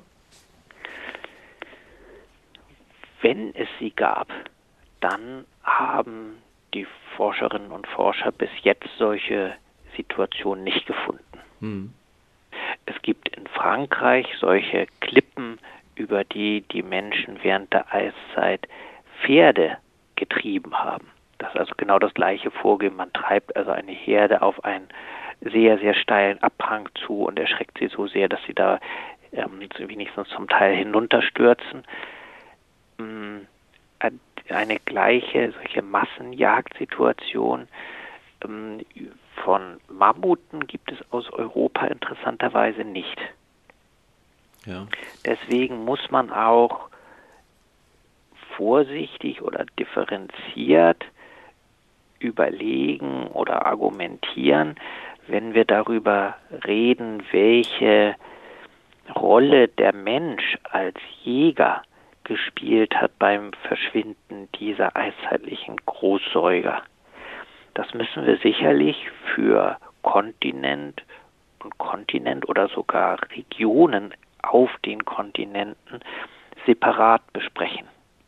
wenn es sie gab, dann haben die Forscherinnen und Forscher bis jetzt solche Situationen nicht gefunden. Hm. Es gibt in Frankreich solche Klippen, über die die Menschen während der Eiszeit Pferde getrieben haben. Das ist also genau das gleiche Vorgehen. Man treibt also eine Herde auf einen sehr, sehr steilen Abhang zu und erschreckt sie so sehr, dass sie da ähm, wenigstens zum Teil hinunterstürzen. Ähm, eine gleiche solche Massenjagdsituation ähm, von Mammuten gibt es aus Europa interessanterweise nicht. Ja. Deswegen muss man auch vorsichtig oder differenziert überlegen oder argumentieren, wenn wir darüber reden, welche Rolle der Mensch als Jäger gespielt hat beim Verschwinden dieser eiszeitlichen Großsäuger. Das müssen wir sicherlich für Kontinent und Kontinent oder sogar Regionen auf den Kontinenten separat besprechen.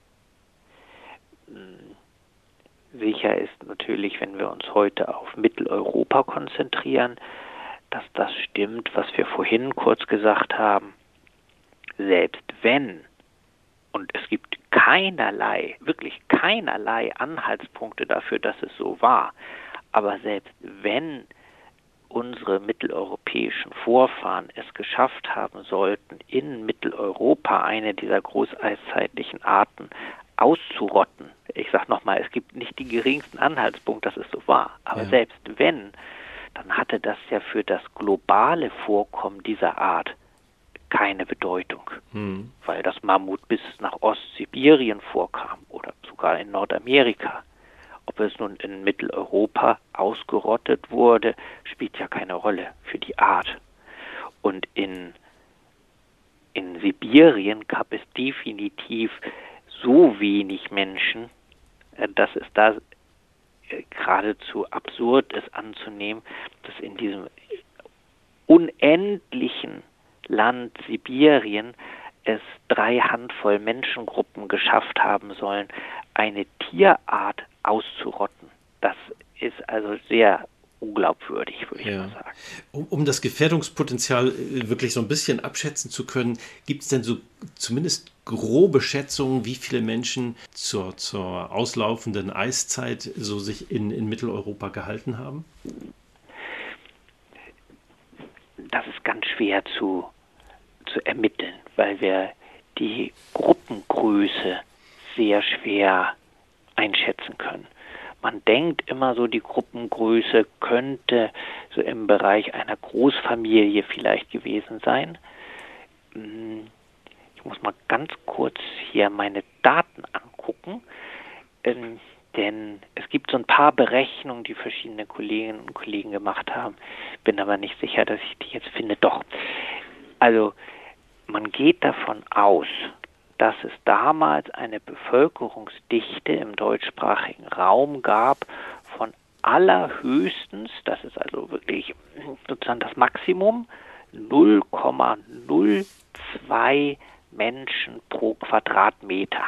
Sicher ist natürlich, wenn wir uns heute auf Mitteleuropa konzentrieren, dass das stimmt, was wir vorhin kurz gesagt haben. Selbst wenn, und es gibt keinerlei, wirklich keinerlei Anhaltspunkte dafür, dass es so war, aber selbst wenn unsere mitteleuropäischen Vorfahren es geschafft haben sollten, in Mitteleuropa eine dieser großeiszeitlichen Arten auszurotten. Ich sage nochmal, es gibt nicht die geringsten Anhaltspunkte, dass es so war. Aber Ja. selbst wenn, dann hatte das ja für das globale Vorkommen dieser Art keine Bedeutung. Hm. Weil das Mammut bis nach Ostsibirien vorkam oder sogar in Nordamerika. Ob es nun in Mitteleuropa ausgerottet wurde, spielt ja keine Rolle für die Art. Und in, in Sibirien gab es definitiv so wenig Menschen, dass es da geradezu absurd ist anzunehmen, dass in diesem unendlichen Land Sibirien es drei Handvoll Menschengruppen geschafft haben sollen, eine Tierart auszurotten. Das ist also sehr unglaubwürdig, würde ich Ja. mal sagen. Um, um das Gefährdungspotenzial äh, wirklich so ein bisschen abschätzen zu können, gibt es denn so zumindest grobe Schätzungen, wie viele Menschen zur, zur auslaufenden Eiszeit so sich in, in Mitteleuropa gehalten haben? Das ist ganz schwer zu, zu ermitteln, weil wir die Gruppengröße sehr schwer einschätzen können. Man denkt immer so, die Gruppengröße könnte so im Bereich einer Großfamilie vielleicht gewesen sein. Ich muss mal ganz kurz hier meine Daten angucken, denn es gibt so ein paar Berechnungen, die verschiedene Kolleginnen und Kollegen gemacht haben. Bin aber nicht sicher, dass ich die jetzt finde. Doch, also man geht davon aus, dass es damals eine Bevölkerungsdichte im deutschsprachigen Raum gab von allerhöchstens, das ist also wirklich sozusagen das Maximum, null Komma null zwei Menschen pro Quadratmeter.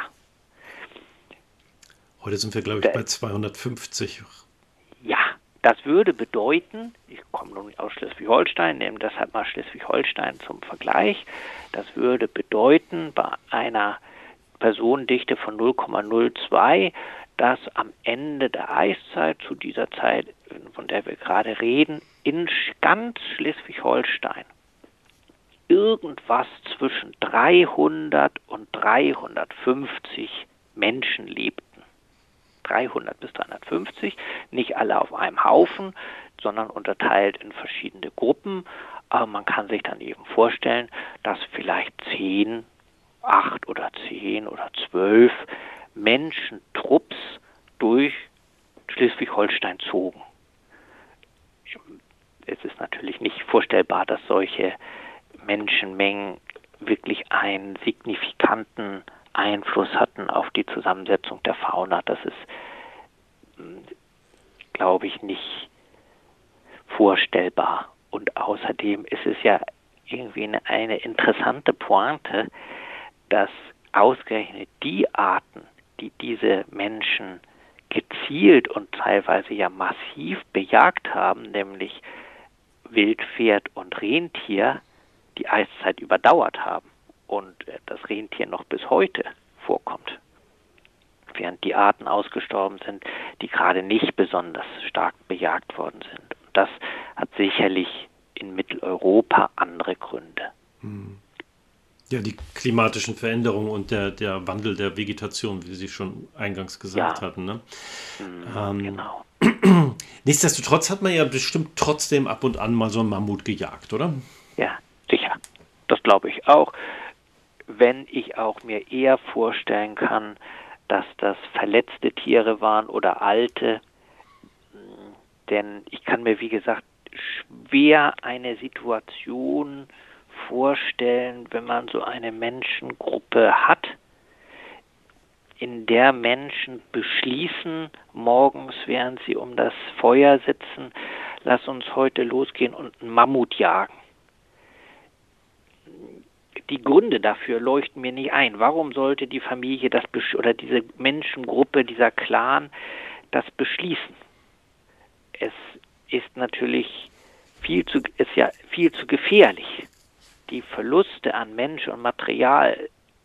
Heute sind wir, glaube ich, bei zweihundertfünfzig. Ja, das würde bedeuten, ich komme nun aus Schleswig-Holstein, nehme deshalb mal Schleswig-Holstein zum Vergleich, das würde bedeuten, bei einer Personendichte von null Komma null zwei, dass am Ende der Eiszeit, zu dieser Zeit, von der wir gerade reden, in ganz Schleswig-Holstein irgendwas zwischen dreihundert und dreihundertfünfzig Menschen lebten. dreihundert bis dreihundertfünfzig, nicht alle auf einem Haufen, sondern unterteilt in verschiedene Gruppen. Aber man kann sich dann eben vorstellen, dass vielleicht zehn, acht oder zehn oder zwölf Menschentrupps durch Schleswig-Holstein zogen. Es ist natürlich nicht vorstellbar, dass solche Menschenmengen wirklich einen signifikanten Einfluss hatten auf die Zusammensetzung der Fauna. Das ist, glaube ich, nicht vorstellbar. Und außerdem ist es ja irgendwie eine, eine interessante Pointe, dass ausgerechnet die Arten, die diese Menschen gezielt und teilweise ja massiv bejagt haben, nämlich Wildpferd und Rentier, die Eiszeit überdauert haben und das Rentier noch bis heute vorkommt, während die Arten ausgestorben sind, die gerade nicht besonders stark bejagt worden sind. Und das hat sicherlich in Mitteleuropa andere Gründe. Ja, die klimatischen Veränderungen und der, der Wandel der Vegetation, wie Sie schon eingangs gesagt ja. hatten. Ne? Mhm, ähm, genau. Nichtsdestotrotz hat man ja bestimmt trotzdem ab und an mal so einen Mammut gejagt, oder? Ja, sicher. Das glaube ich auch. Wenn ich auch mir eher vorstellen kann, dass das verletzte Tiere waren oder alte. Denn ich kann mir, wie gesagt, schwer eine Situation vorstellen, wenn man so eine Menschengruppe hat, in der Menschen beschließen, morgens, während sie um das Feuer sitzen, lass uns heute losgehen und einen Mammut jagen. Die Gründe dafür leuchten mir nicht ein. Warum sollte die Familie das besch- oder diese Menschengruppe, dieser Clan das beschließen? Es ist natürlich viel zu, ist ja viel zu gefährlich. Die Verluste an Mensch und Material,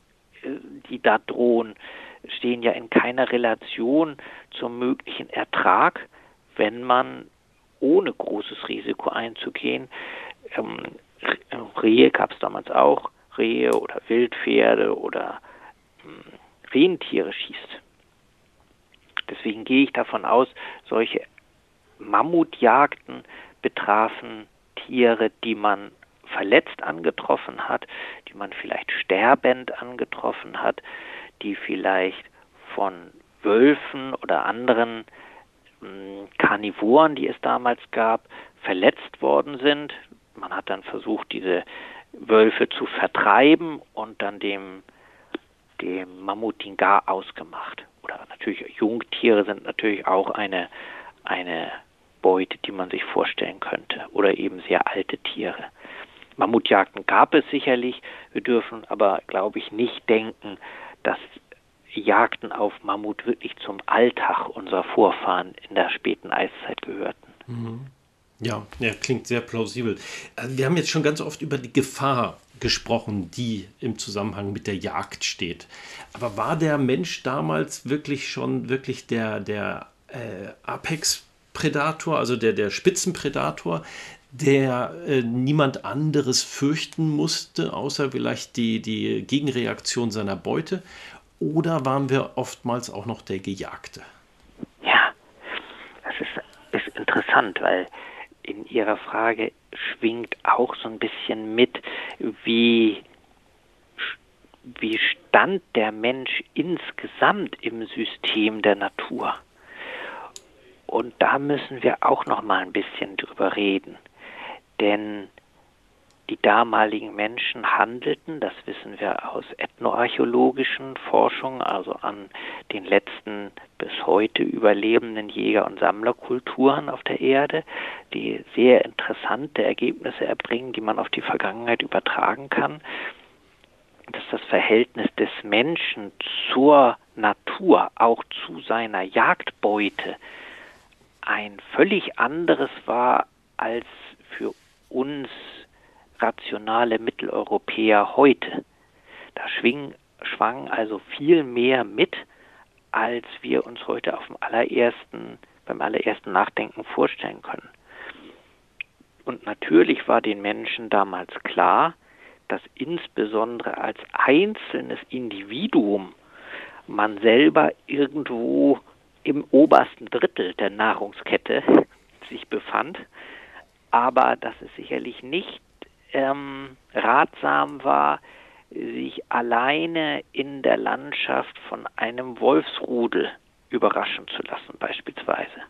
die da drohen, stehen ja in keiner Relation zum möglichen Ertrag, wenn man ohne großes Risiko einzugehen, ähm, Rehe gab es damals auch, Rehe oder Wildpferde oder ähm, Rentiere schießt. Deswegen gehe ich davon aus, solche Mammutjagden betrafen Tiere, die man verletzt angetroffen hat, die man vielleicht sterbend angetroffen hat, die vielleicht von Wölfen oder anderen mh, Karnivoren, die es damals gab, verletzt worden sind. Man hat dann versucht, diese Wölfe zu vertreiben und dann dem, dem Mammut den Gar ausgemacht. Oder natürlich Jungtiere sind natürlich auch eine, eine Beute, die man sich vorstellen könnte. Oder eben sehr alte Tiere. Mammutjagden gab es sicherlich. Wir dürfen aber, glaube ich, nicht denken, dass Jagden auf Mammut wirklich zum Alltag unserer Vorfahren in der späten Eiszeit gehörten. Mhm. Ja, ja, klingt sehr plausibel. Wir haben jetzt schon ganz oft über die Gefahr gesprochen, die im Zusammenhang mit der Jagd steht. Aber war der Mensch damals wirklich schon wirklich der, der äh, Apex-Predator, also der, der Spitzenpredator, der äh, niemand anderes fürchten musste, außer vielleicht die, die Gegenreaktion seiner Beute? Oder waren wir oftmals auch noch der Gejagte? Ja, das ist, ist interessant, weil in Ihrer Frage schwingt auch so ein bisschen mit, wie, wie stand der Mensch insgesamt im System der Natur. Und da müssen wir auch noch mal ein bisschen drüber reden. Denn die damaligen Menschen handelten, das wissen wir aus ethnoarchäologischen Forschungen, also an den letzten bis heute überlebenden Jäger- und Sammlerkulturen auf der Erde, die sehr interessante Ergebnisse erbringen, die man auf die Vergangenheit übertragen kann, dass das Verhältnis des Menschen zur Natur, auch zu seiner Jagdbeute, ein völlig anderes war als für uns rationale Mitteleuropäer heute. Da schwing, schwang also viel mehr mit, als wir uns heute auf dem allerersten, beim allerersten Nachdenken vorstellen können. Und natürlich war den Menschen damals klar, dass insbesondere als einzelnes Individuum man selber irgendwo im obersten Drittel der Nahrungskette sich befand, aber dass es sicherlich nicht ähm, ratsam war, sich alleine in der Landschaft von einem Wolfsrudel überraschen zu lassen, beispielsweise.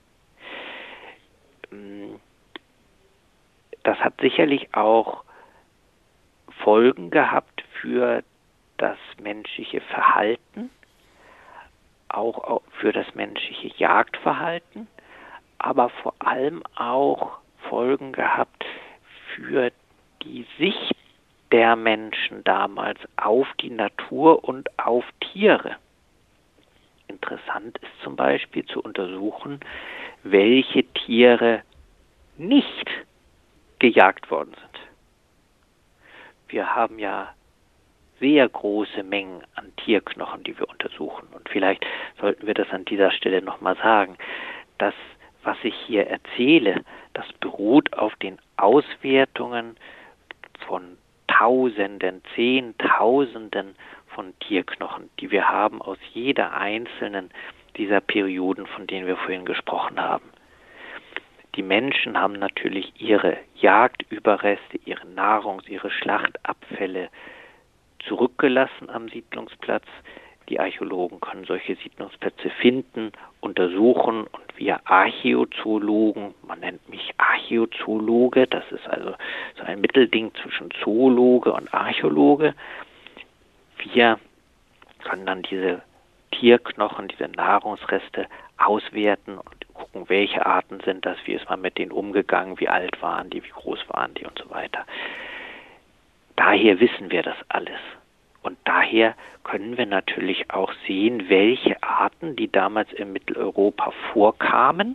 Das hat sicherlich auch Folgen gehabt für das menschliche Verhalten, auch für das menschliche Jagdverhalten, aber vor allem auch Folgen gehabt für die Sicht der Menschen damals auf die Natur und auf Tiere. Interessant ist zum Beispiel zu untersuchen, welche Tiere nicht gejagt worden sind. Wir haben ja sehr große Mengen an Tierknochen, die wir untersuchen. Und vielleicht sollten wir das an dieser Stelle nochmal sagen. Das, was ich hier erzähle, das beruht auf den Auswertungen von Tausenden, Zehntausenden von Tierknochen, die wir haben aus jeder einzelnen dieser Perioden, von denen wir vorhin gesprochen haben. Die Menschen haben natürlich ihre Jagdüberreste, ihre Nahrungs-, ihre Schlachtabfälle zurückgelassen am Siedlungsplatz. Die Archäologen können solche Siedlungsplätze finden, untersuchen und wir Archäozoologen, man nennt mich Archäozoologe, das ist also so ein Mittelding zwischen Zoologe und Archäologe. Wir können dann diese Tierknochen, diese Nahrungsreste auswerten und gucken, welche Arten sind das, wie ist man mit denen umgegangen, wie alt waren die, wie groß waren die und so weiter. Daher wissen wir das alles. Und daher können wir natürlich auch sehen, welche Arten, die damals in Mitteleuropa vorkamen,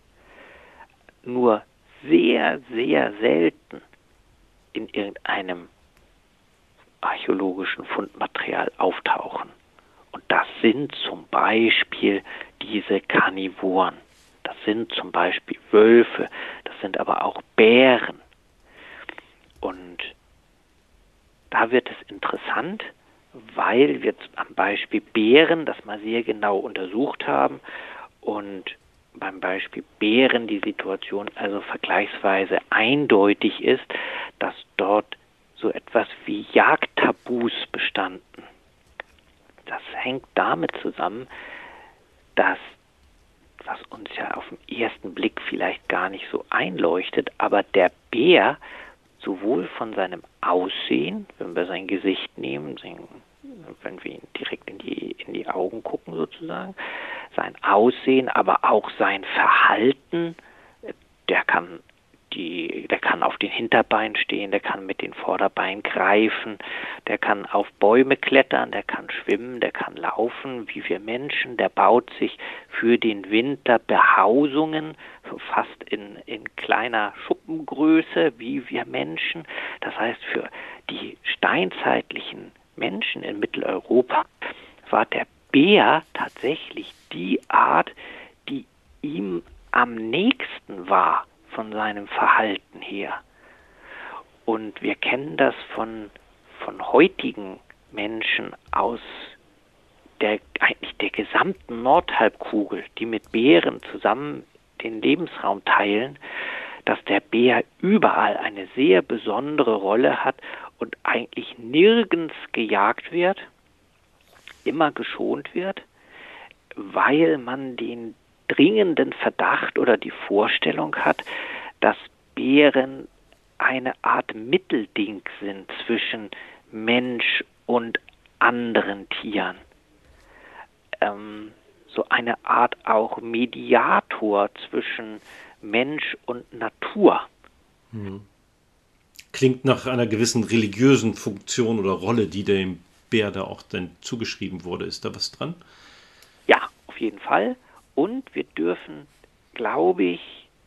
nur sehr, sehr selten in irgendeinem archäologischen Fundmaterial auftauchen. Und das sind zum Beispiel diese Karnivoren. Das sind zum Beispiel Wölfe, das sind aber auch Bären. Und da wird es interessant, weil wir am Beispiel Bären das mal sehr genau untersucht haben und beim Beispiel Bären die Situation also vergleichsweise eindeutig ist, dass dort so etwas wie Jagdtabus bestanden. Das hängt damit zusammen, dass, was uns ja auf den ersten Blick vielleicht gar nicht so einleuchtet, aber der Bär sowohl von seinem Aussehen, wenn wir sein Gesicht nehmen, wenn wir ihn direkt in die, in die Augen gucken sozusagen, sein Aussehen, aber auch sein Verhalten, der kann die, der kann auf den Hinterbeinen stehen, der kann mit den Vorderbeinen greifen, der kann auf Bäume klettern, der kann schwimmen, der kann laufen, wie wir Menschen, der baut sich für den Winter Behausungen, fast in, in kleiner Schuppengröße, wie wir Menschen. Das heißt, für die steinzeitlichen Menschen in Mitteleuropa war der Bär tatsächlich die Art, die ihm am nächsten war von seinem Verhalten her. Und wir kennen das von, von heutigen Menschen aus der, eigentlich der gesamten Nordhalbkugel, die mit Bären zusammen den Lebensraum teilen, dass der Bär überall eine sehr besondere Rolle hat und eigentlich nirgends gejagt wird, immer geschont wird, weil man den dringenden Verdacht oder die Vorstellung hat, dass Bären eine Art Mittelding sind zwischen Mensch und anderen Tieren. Ähm, so eine Art auch Mediator zwischen Mensch und Natur. Hm. Klingt nach einer gewissen religiösen Funktion oder Rolle, die dem Bär da auch dann zugeschrieben wurde. Ist da was dran? Ja, auf jeden Fall. Und wir dürfen, glaube ich,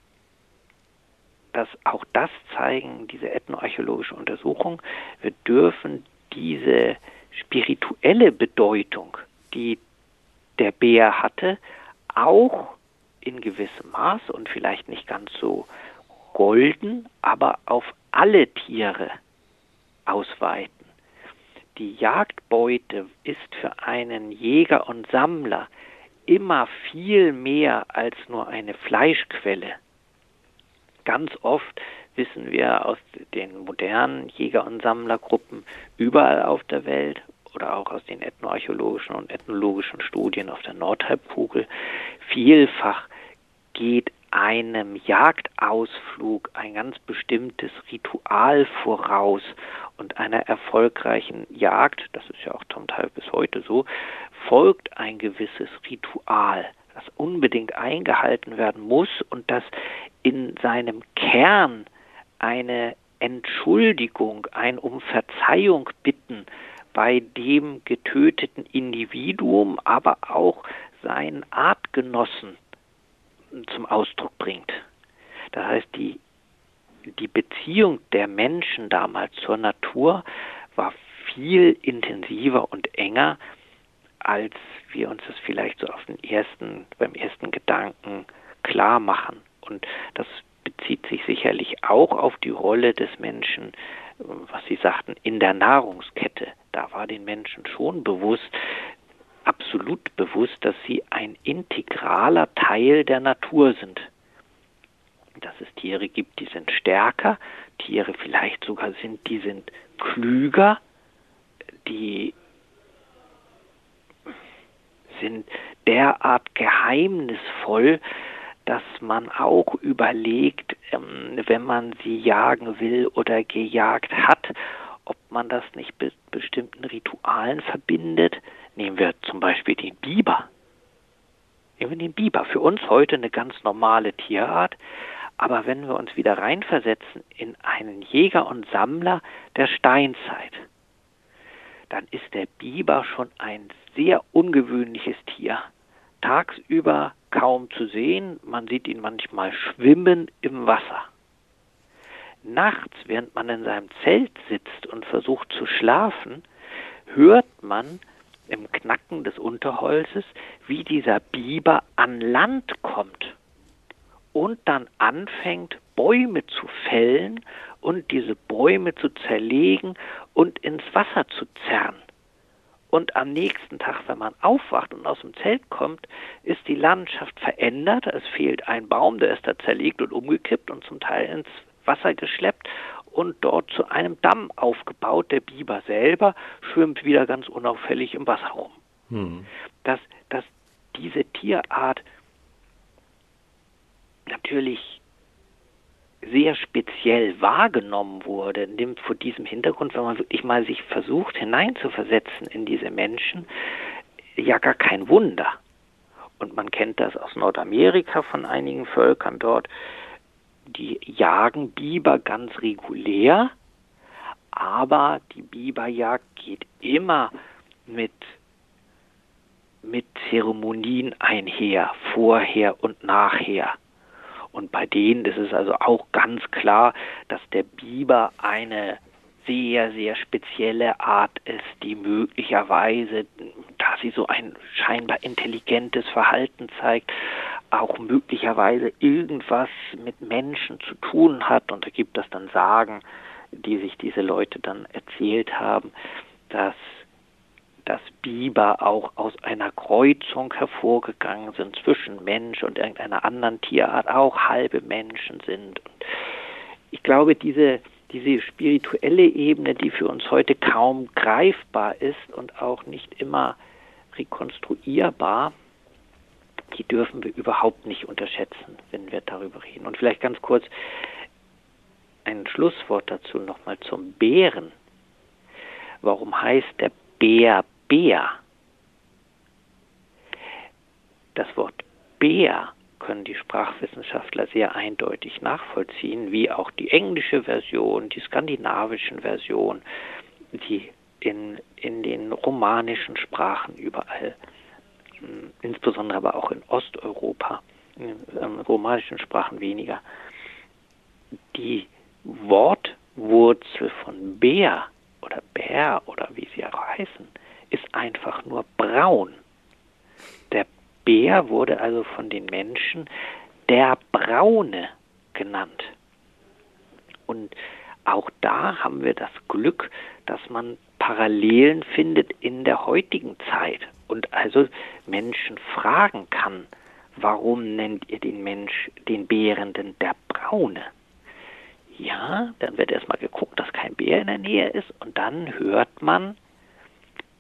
dass auch das zeigen, diese ethnoarchäologische Untersuchung, wir dürfen diese spirituelle Bedeutung, die der Bär hatte, auch in gewissem Maß und vielleicht nicht ganz so golden, aber auf alle Tiere ausweiten. Die Jagdbeute ist für einen Jäger und Sammler immer viel mehr als nur eine Fleischquelle. Ganz oft wissen wir aus den modernen Jäger- und Sammlergruppen überall auf der Welt oder auch aus den ethnoarchäologischen und ethnologischen Studien auf der Nordhalbkugel, vielfach geht einem Jagdausflug ein ganz bestimmtes Ritual voraus, und einer erfolgreichen Jagd, das ist ja auch zum Teil bis heute so, folgt ein gewisses Ritual, das unbedingt eingehalten werden muss und das in seinem Kern eine Entschuldigung, ein um Verzeihung bitten bei dem getöteten Individuum, aber auch seinen Artgenossen zum Ausdruck bringt. Das heißt, die, die Beziehung der Menschen damals zur Natur war viel intensiver und enger, als wir uns das vielleicht so auf den ersten, beim ersten Gedanken klar machen. Und das bezieht sich sicherlich auch auf die Rolle des Menschen, was Sie sagten, in der Nahrungskette. Da war den Menschen schon bewusst, absolut bewusst, dass sie ein integraler Teil der Natur sind. Dass es Tiere gibt, die sind stärker, Tiere vielleicht sogar sind, die sind klüger, die sind derart geheimnisvoll, dass man auch überlegt, wenn man sie jagen will oder gejagt hat, ob man das nicht mit bestimmten Ritualen verbindet. Nehmen wir zum Beispiel den Biber. Nehmen wir den Biber. Für uns heute eine ganz normale Tierart, aber wenn wir uns wieder reinversetzen in einen Jäger und Sammler der Steinzeit, dann ist der Biber schon ein sehr ungewöhnliches Tier. Tagsüber kaum zu sehen, man sieht ihn manchmal schwimmen im Wasser. Nachts, während man in seinem Zelt sitzt und versucht zu schlafen, hört man im Knacken des Unterholzes, wie dieser Biber an Land kommt und dann anfängt, Bäume zu fällen und diese Bäume zu zerlegen und ins Wasser zu zerren. Und am nächsten Tag, wenn man aufwacht und aus dem Zelt kommt, ist die Landschaft verändert. Es fehlt ein Baum, der ist da zerlegt und umgekippt und zum Teil ins Wasser geschleppt und dort zu einem Damm aufgebaut. Der Biber selber schwimmt wieder ganz unauffällig im Wasser rum. Hm. Dass, dass diese Tierart natürlich sehr speziell wahrgenommen wurde, nimmt vor diesem Hintergrund, wenn man wirklich mal sich versucht hineinzuversetzen in diese Menschen, ja gar kein Wunder. Und man kennt das aus Nordamerika von einigen Völkern dort, die jagen Biber ganz regulär, aber die Biberjagd geht immer mit, mit Zeremonien einher, vorher und nachher. Und bei denen ist es also auch ganz klar, dass der Biber eine sehr, sehr spezielle Art ist, die möglicherweise, da sie so ein scheinbar intelligentes Verhalten zeigt, auch möglicherweise irgendwas mit Menschen zu tun hat. Und da gibt es dann Sagen, die sich diese Leute dann erzählt haben, dass dass Biber auch aus einer Kreuzung hervorgegangen sind zwischen Mensch und irgendeiner anderen Tierart, auch halbe Menschen sind. Und ich glaube, diese, diese spirituelle Ebene, die für uns heute kaum greifbar ist und auch nicht immer rekonstruierbar, die dürfen wir überhaupt nicht unterschätzen, wenn wir darüber reden. Und vielleicht ganz kurz ein Schlusswort dazu nochmal zum Bären. Warum heißt der Bär Bär? Das Wort Bär können die Sprachwissenschaftler sehr eindeutig nachvollziehen, wie auch die englische Version, die skandinavischen Versionen, die in, in den romanischen Sprachen überall, insbesondere aber auch in Osteuropa, in ähm, romanischen Sprachen weniger, die Wortwurzel von Bär oder Bär oder wie sie auch heißen, ist einfach nur braun. Der Bär wurde also von den Menschen der Braune genannt. Und auch da haben wir das Glück, dass man Parallelen findet in der heutigen Zeit und also Menschen fragen kann, warum nennt ihr den Mensch, den Bären denn der Braune? Ja, dann wird erstmal geguckt, dass kein Bär in der Nähe ist und dann hört man,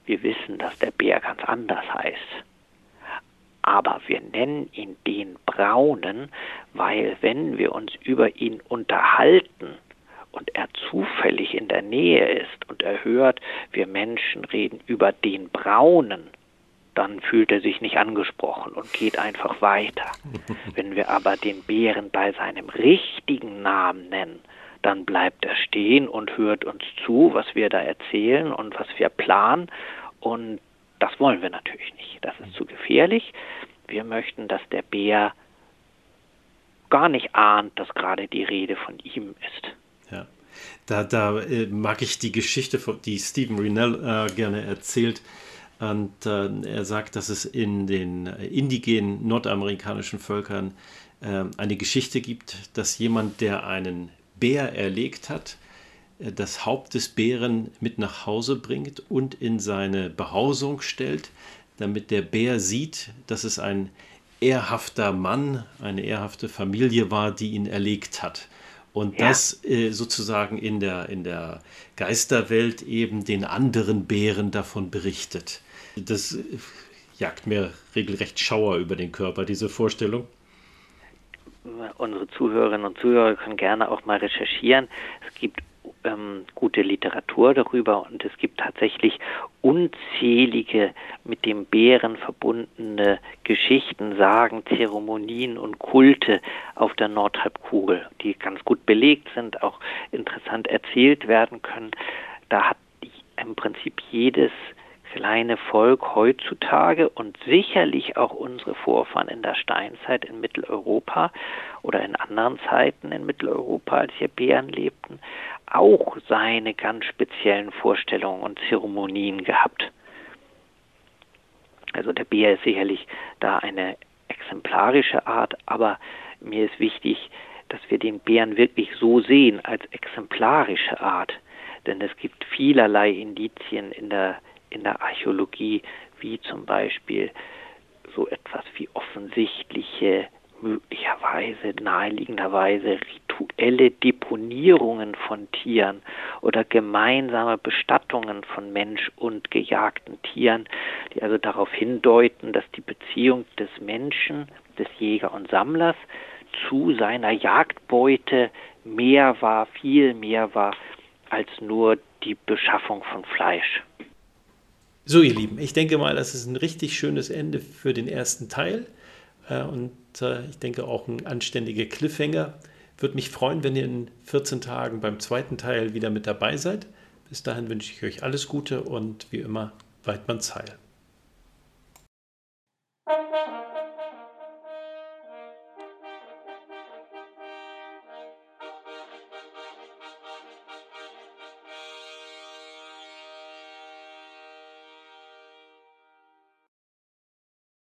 Wir wissen, dass der Bär ganz anders heißt. Aber wir nennen ihn den Braunen, weil wenn wir uns über ihn unterhalten und er zufällig in der Nähe ist und er hört, wir Menschen reden über den Braunen, dann fühlt er sich nicht angesprochen und geht einfach weiter. Wenn wir aber den Bären bei seinem richtigen Namen nennen, dann bleibt er stehen und hört uns zu, was wir da erzählen und was wir planen. Und das wollen wir natürlich nicht. Das ist zu gefährlich. Wir möchten, dass der Bär gar nicht ahnt, dass gerade die Rede von ihm ist. Ja, da, da äh, mag ich die Geschichte, die Stephen Rennell äh, gerne erzählt. Und äh, er sagt, dass es in den indigenen nordamerikanischen Völkern äh, eine Geschichte gibt, dass jemand, der einen Bär erlegt hat, äh, das Haupt des Bären mit nach Hause bringt und in seine Behausung stellt, damit der Bär sieht, dass es ein ehrhafter Mann, eine ehrhafte Familie war, die ihn erlegt hat. Und Ja. das äh, sozusagen in der, in der Geisterwelt eben den anderen Bären davon berichtet. Das äh, jagt mir regelrecht Schauer über den Körper, diese Vorstellung. Unsere Zuhörerinnen und Zuhörer können gerne auch mal recherchieren. Es gibt ähm, gute Literatur darüber und es gibt tatsächlich unzählige mit dem Bären verbundene Geschichten, Sagen, Zeremonien und Kulte auf der Nordhalbkugel, die ganz gut belegt sind, auch interessant erzählt werden können. Da hat im Prinzip jedes kleine Volk heutzutage und sicherlich auch unsere Vorfahren in der Steinzeit in Mitteleuropa oder in anderen Zeiten in Mitteleuropa, als hier Bären lebten, auch seine ganz speziellen Vorstellungen und Zeremonien gehabt. Also der Bär ist sicherlich da eine exemplarische Art, aber mir ist wichtig, dass wir den Bären wirklich so sehen als exemplarische Art, denn es gibt vielerlei Indizien in der in der Archäologie, wie zum Beispiel so etwas wie offensichtliche, möglicherweise naheliegenderweise rituelle Deponierungen von Tieren oder gemeinsame Bestattungen von Mensch und gejagten Tieren, die also darauf hindeuten, dass die Beziehung des Menschen, des Jäger und Sammlers zu seiner Jagdbeute mehr war, viel mehr war, als nur die Beschaffung von Fleisch. So, ihr Lieben, ich denke mal, das ist ein richtig schönes Ende für den ersten Teil äh, und äh, ich denke auch ein anständiger Cliffhanger. Würde mich freuen, wenn ihr in vierzehn Tagen beim zweiten Teil wieder mit dabei seid. Bis dahin wünsche ich euch alles Gute und wie immer, Weidmanns Heil.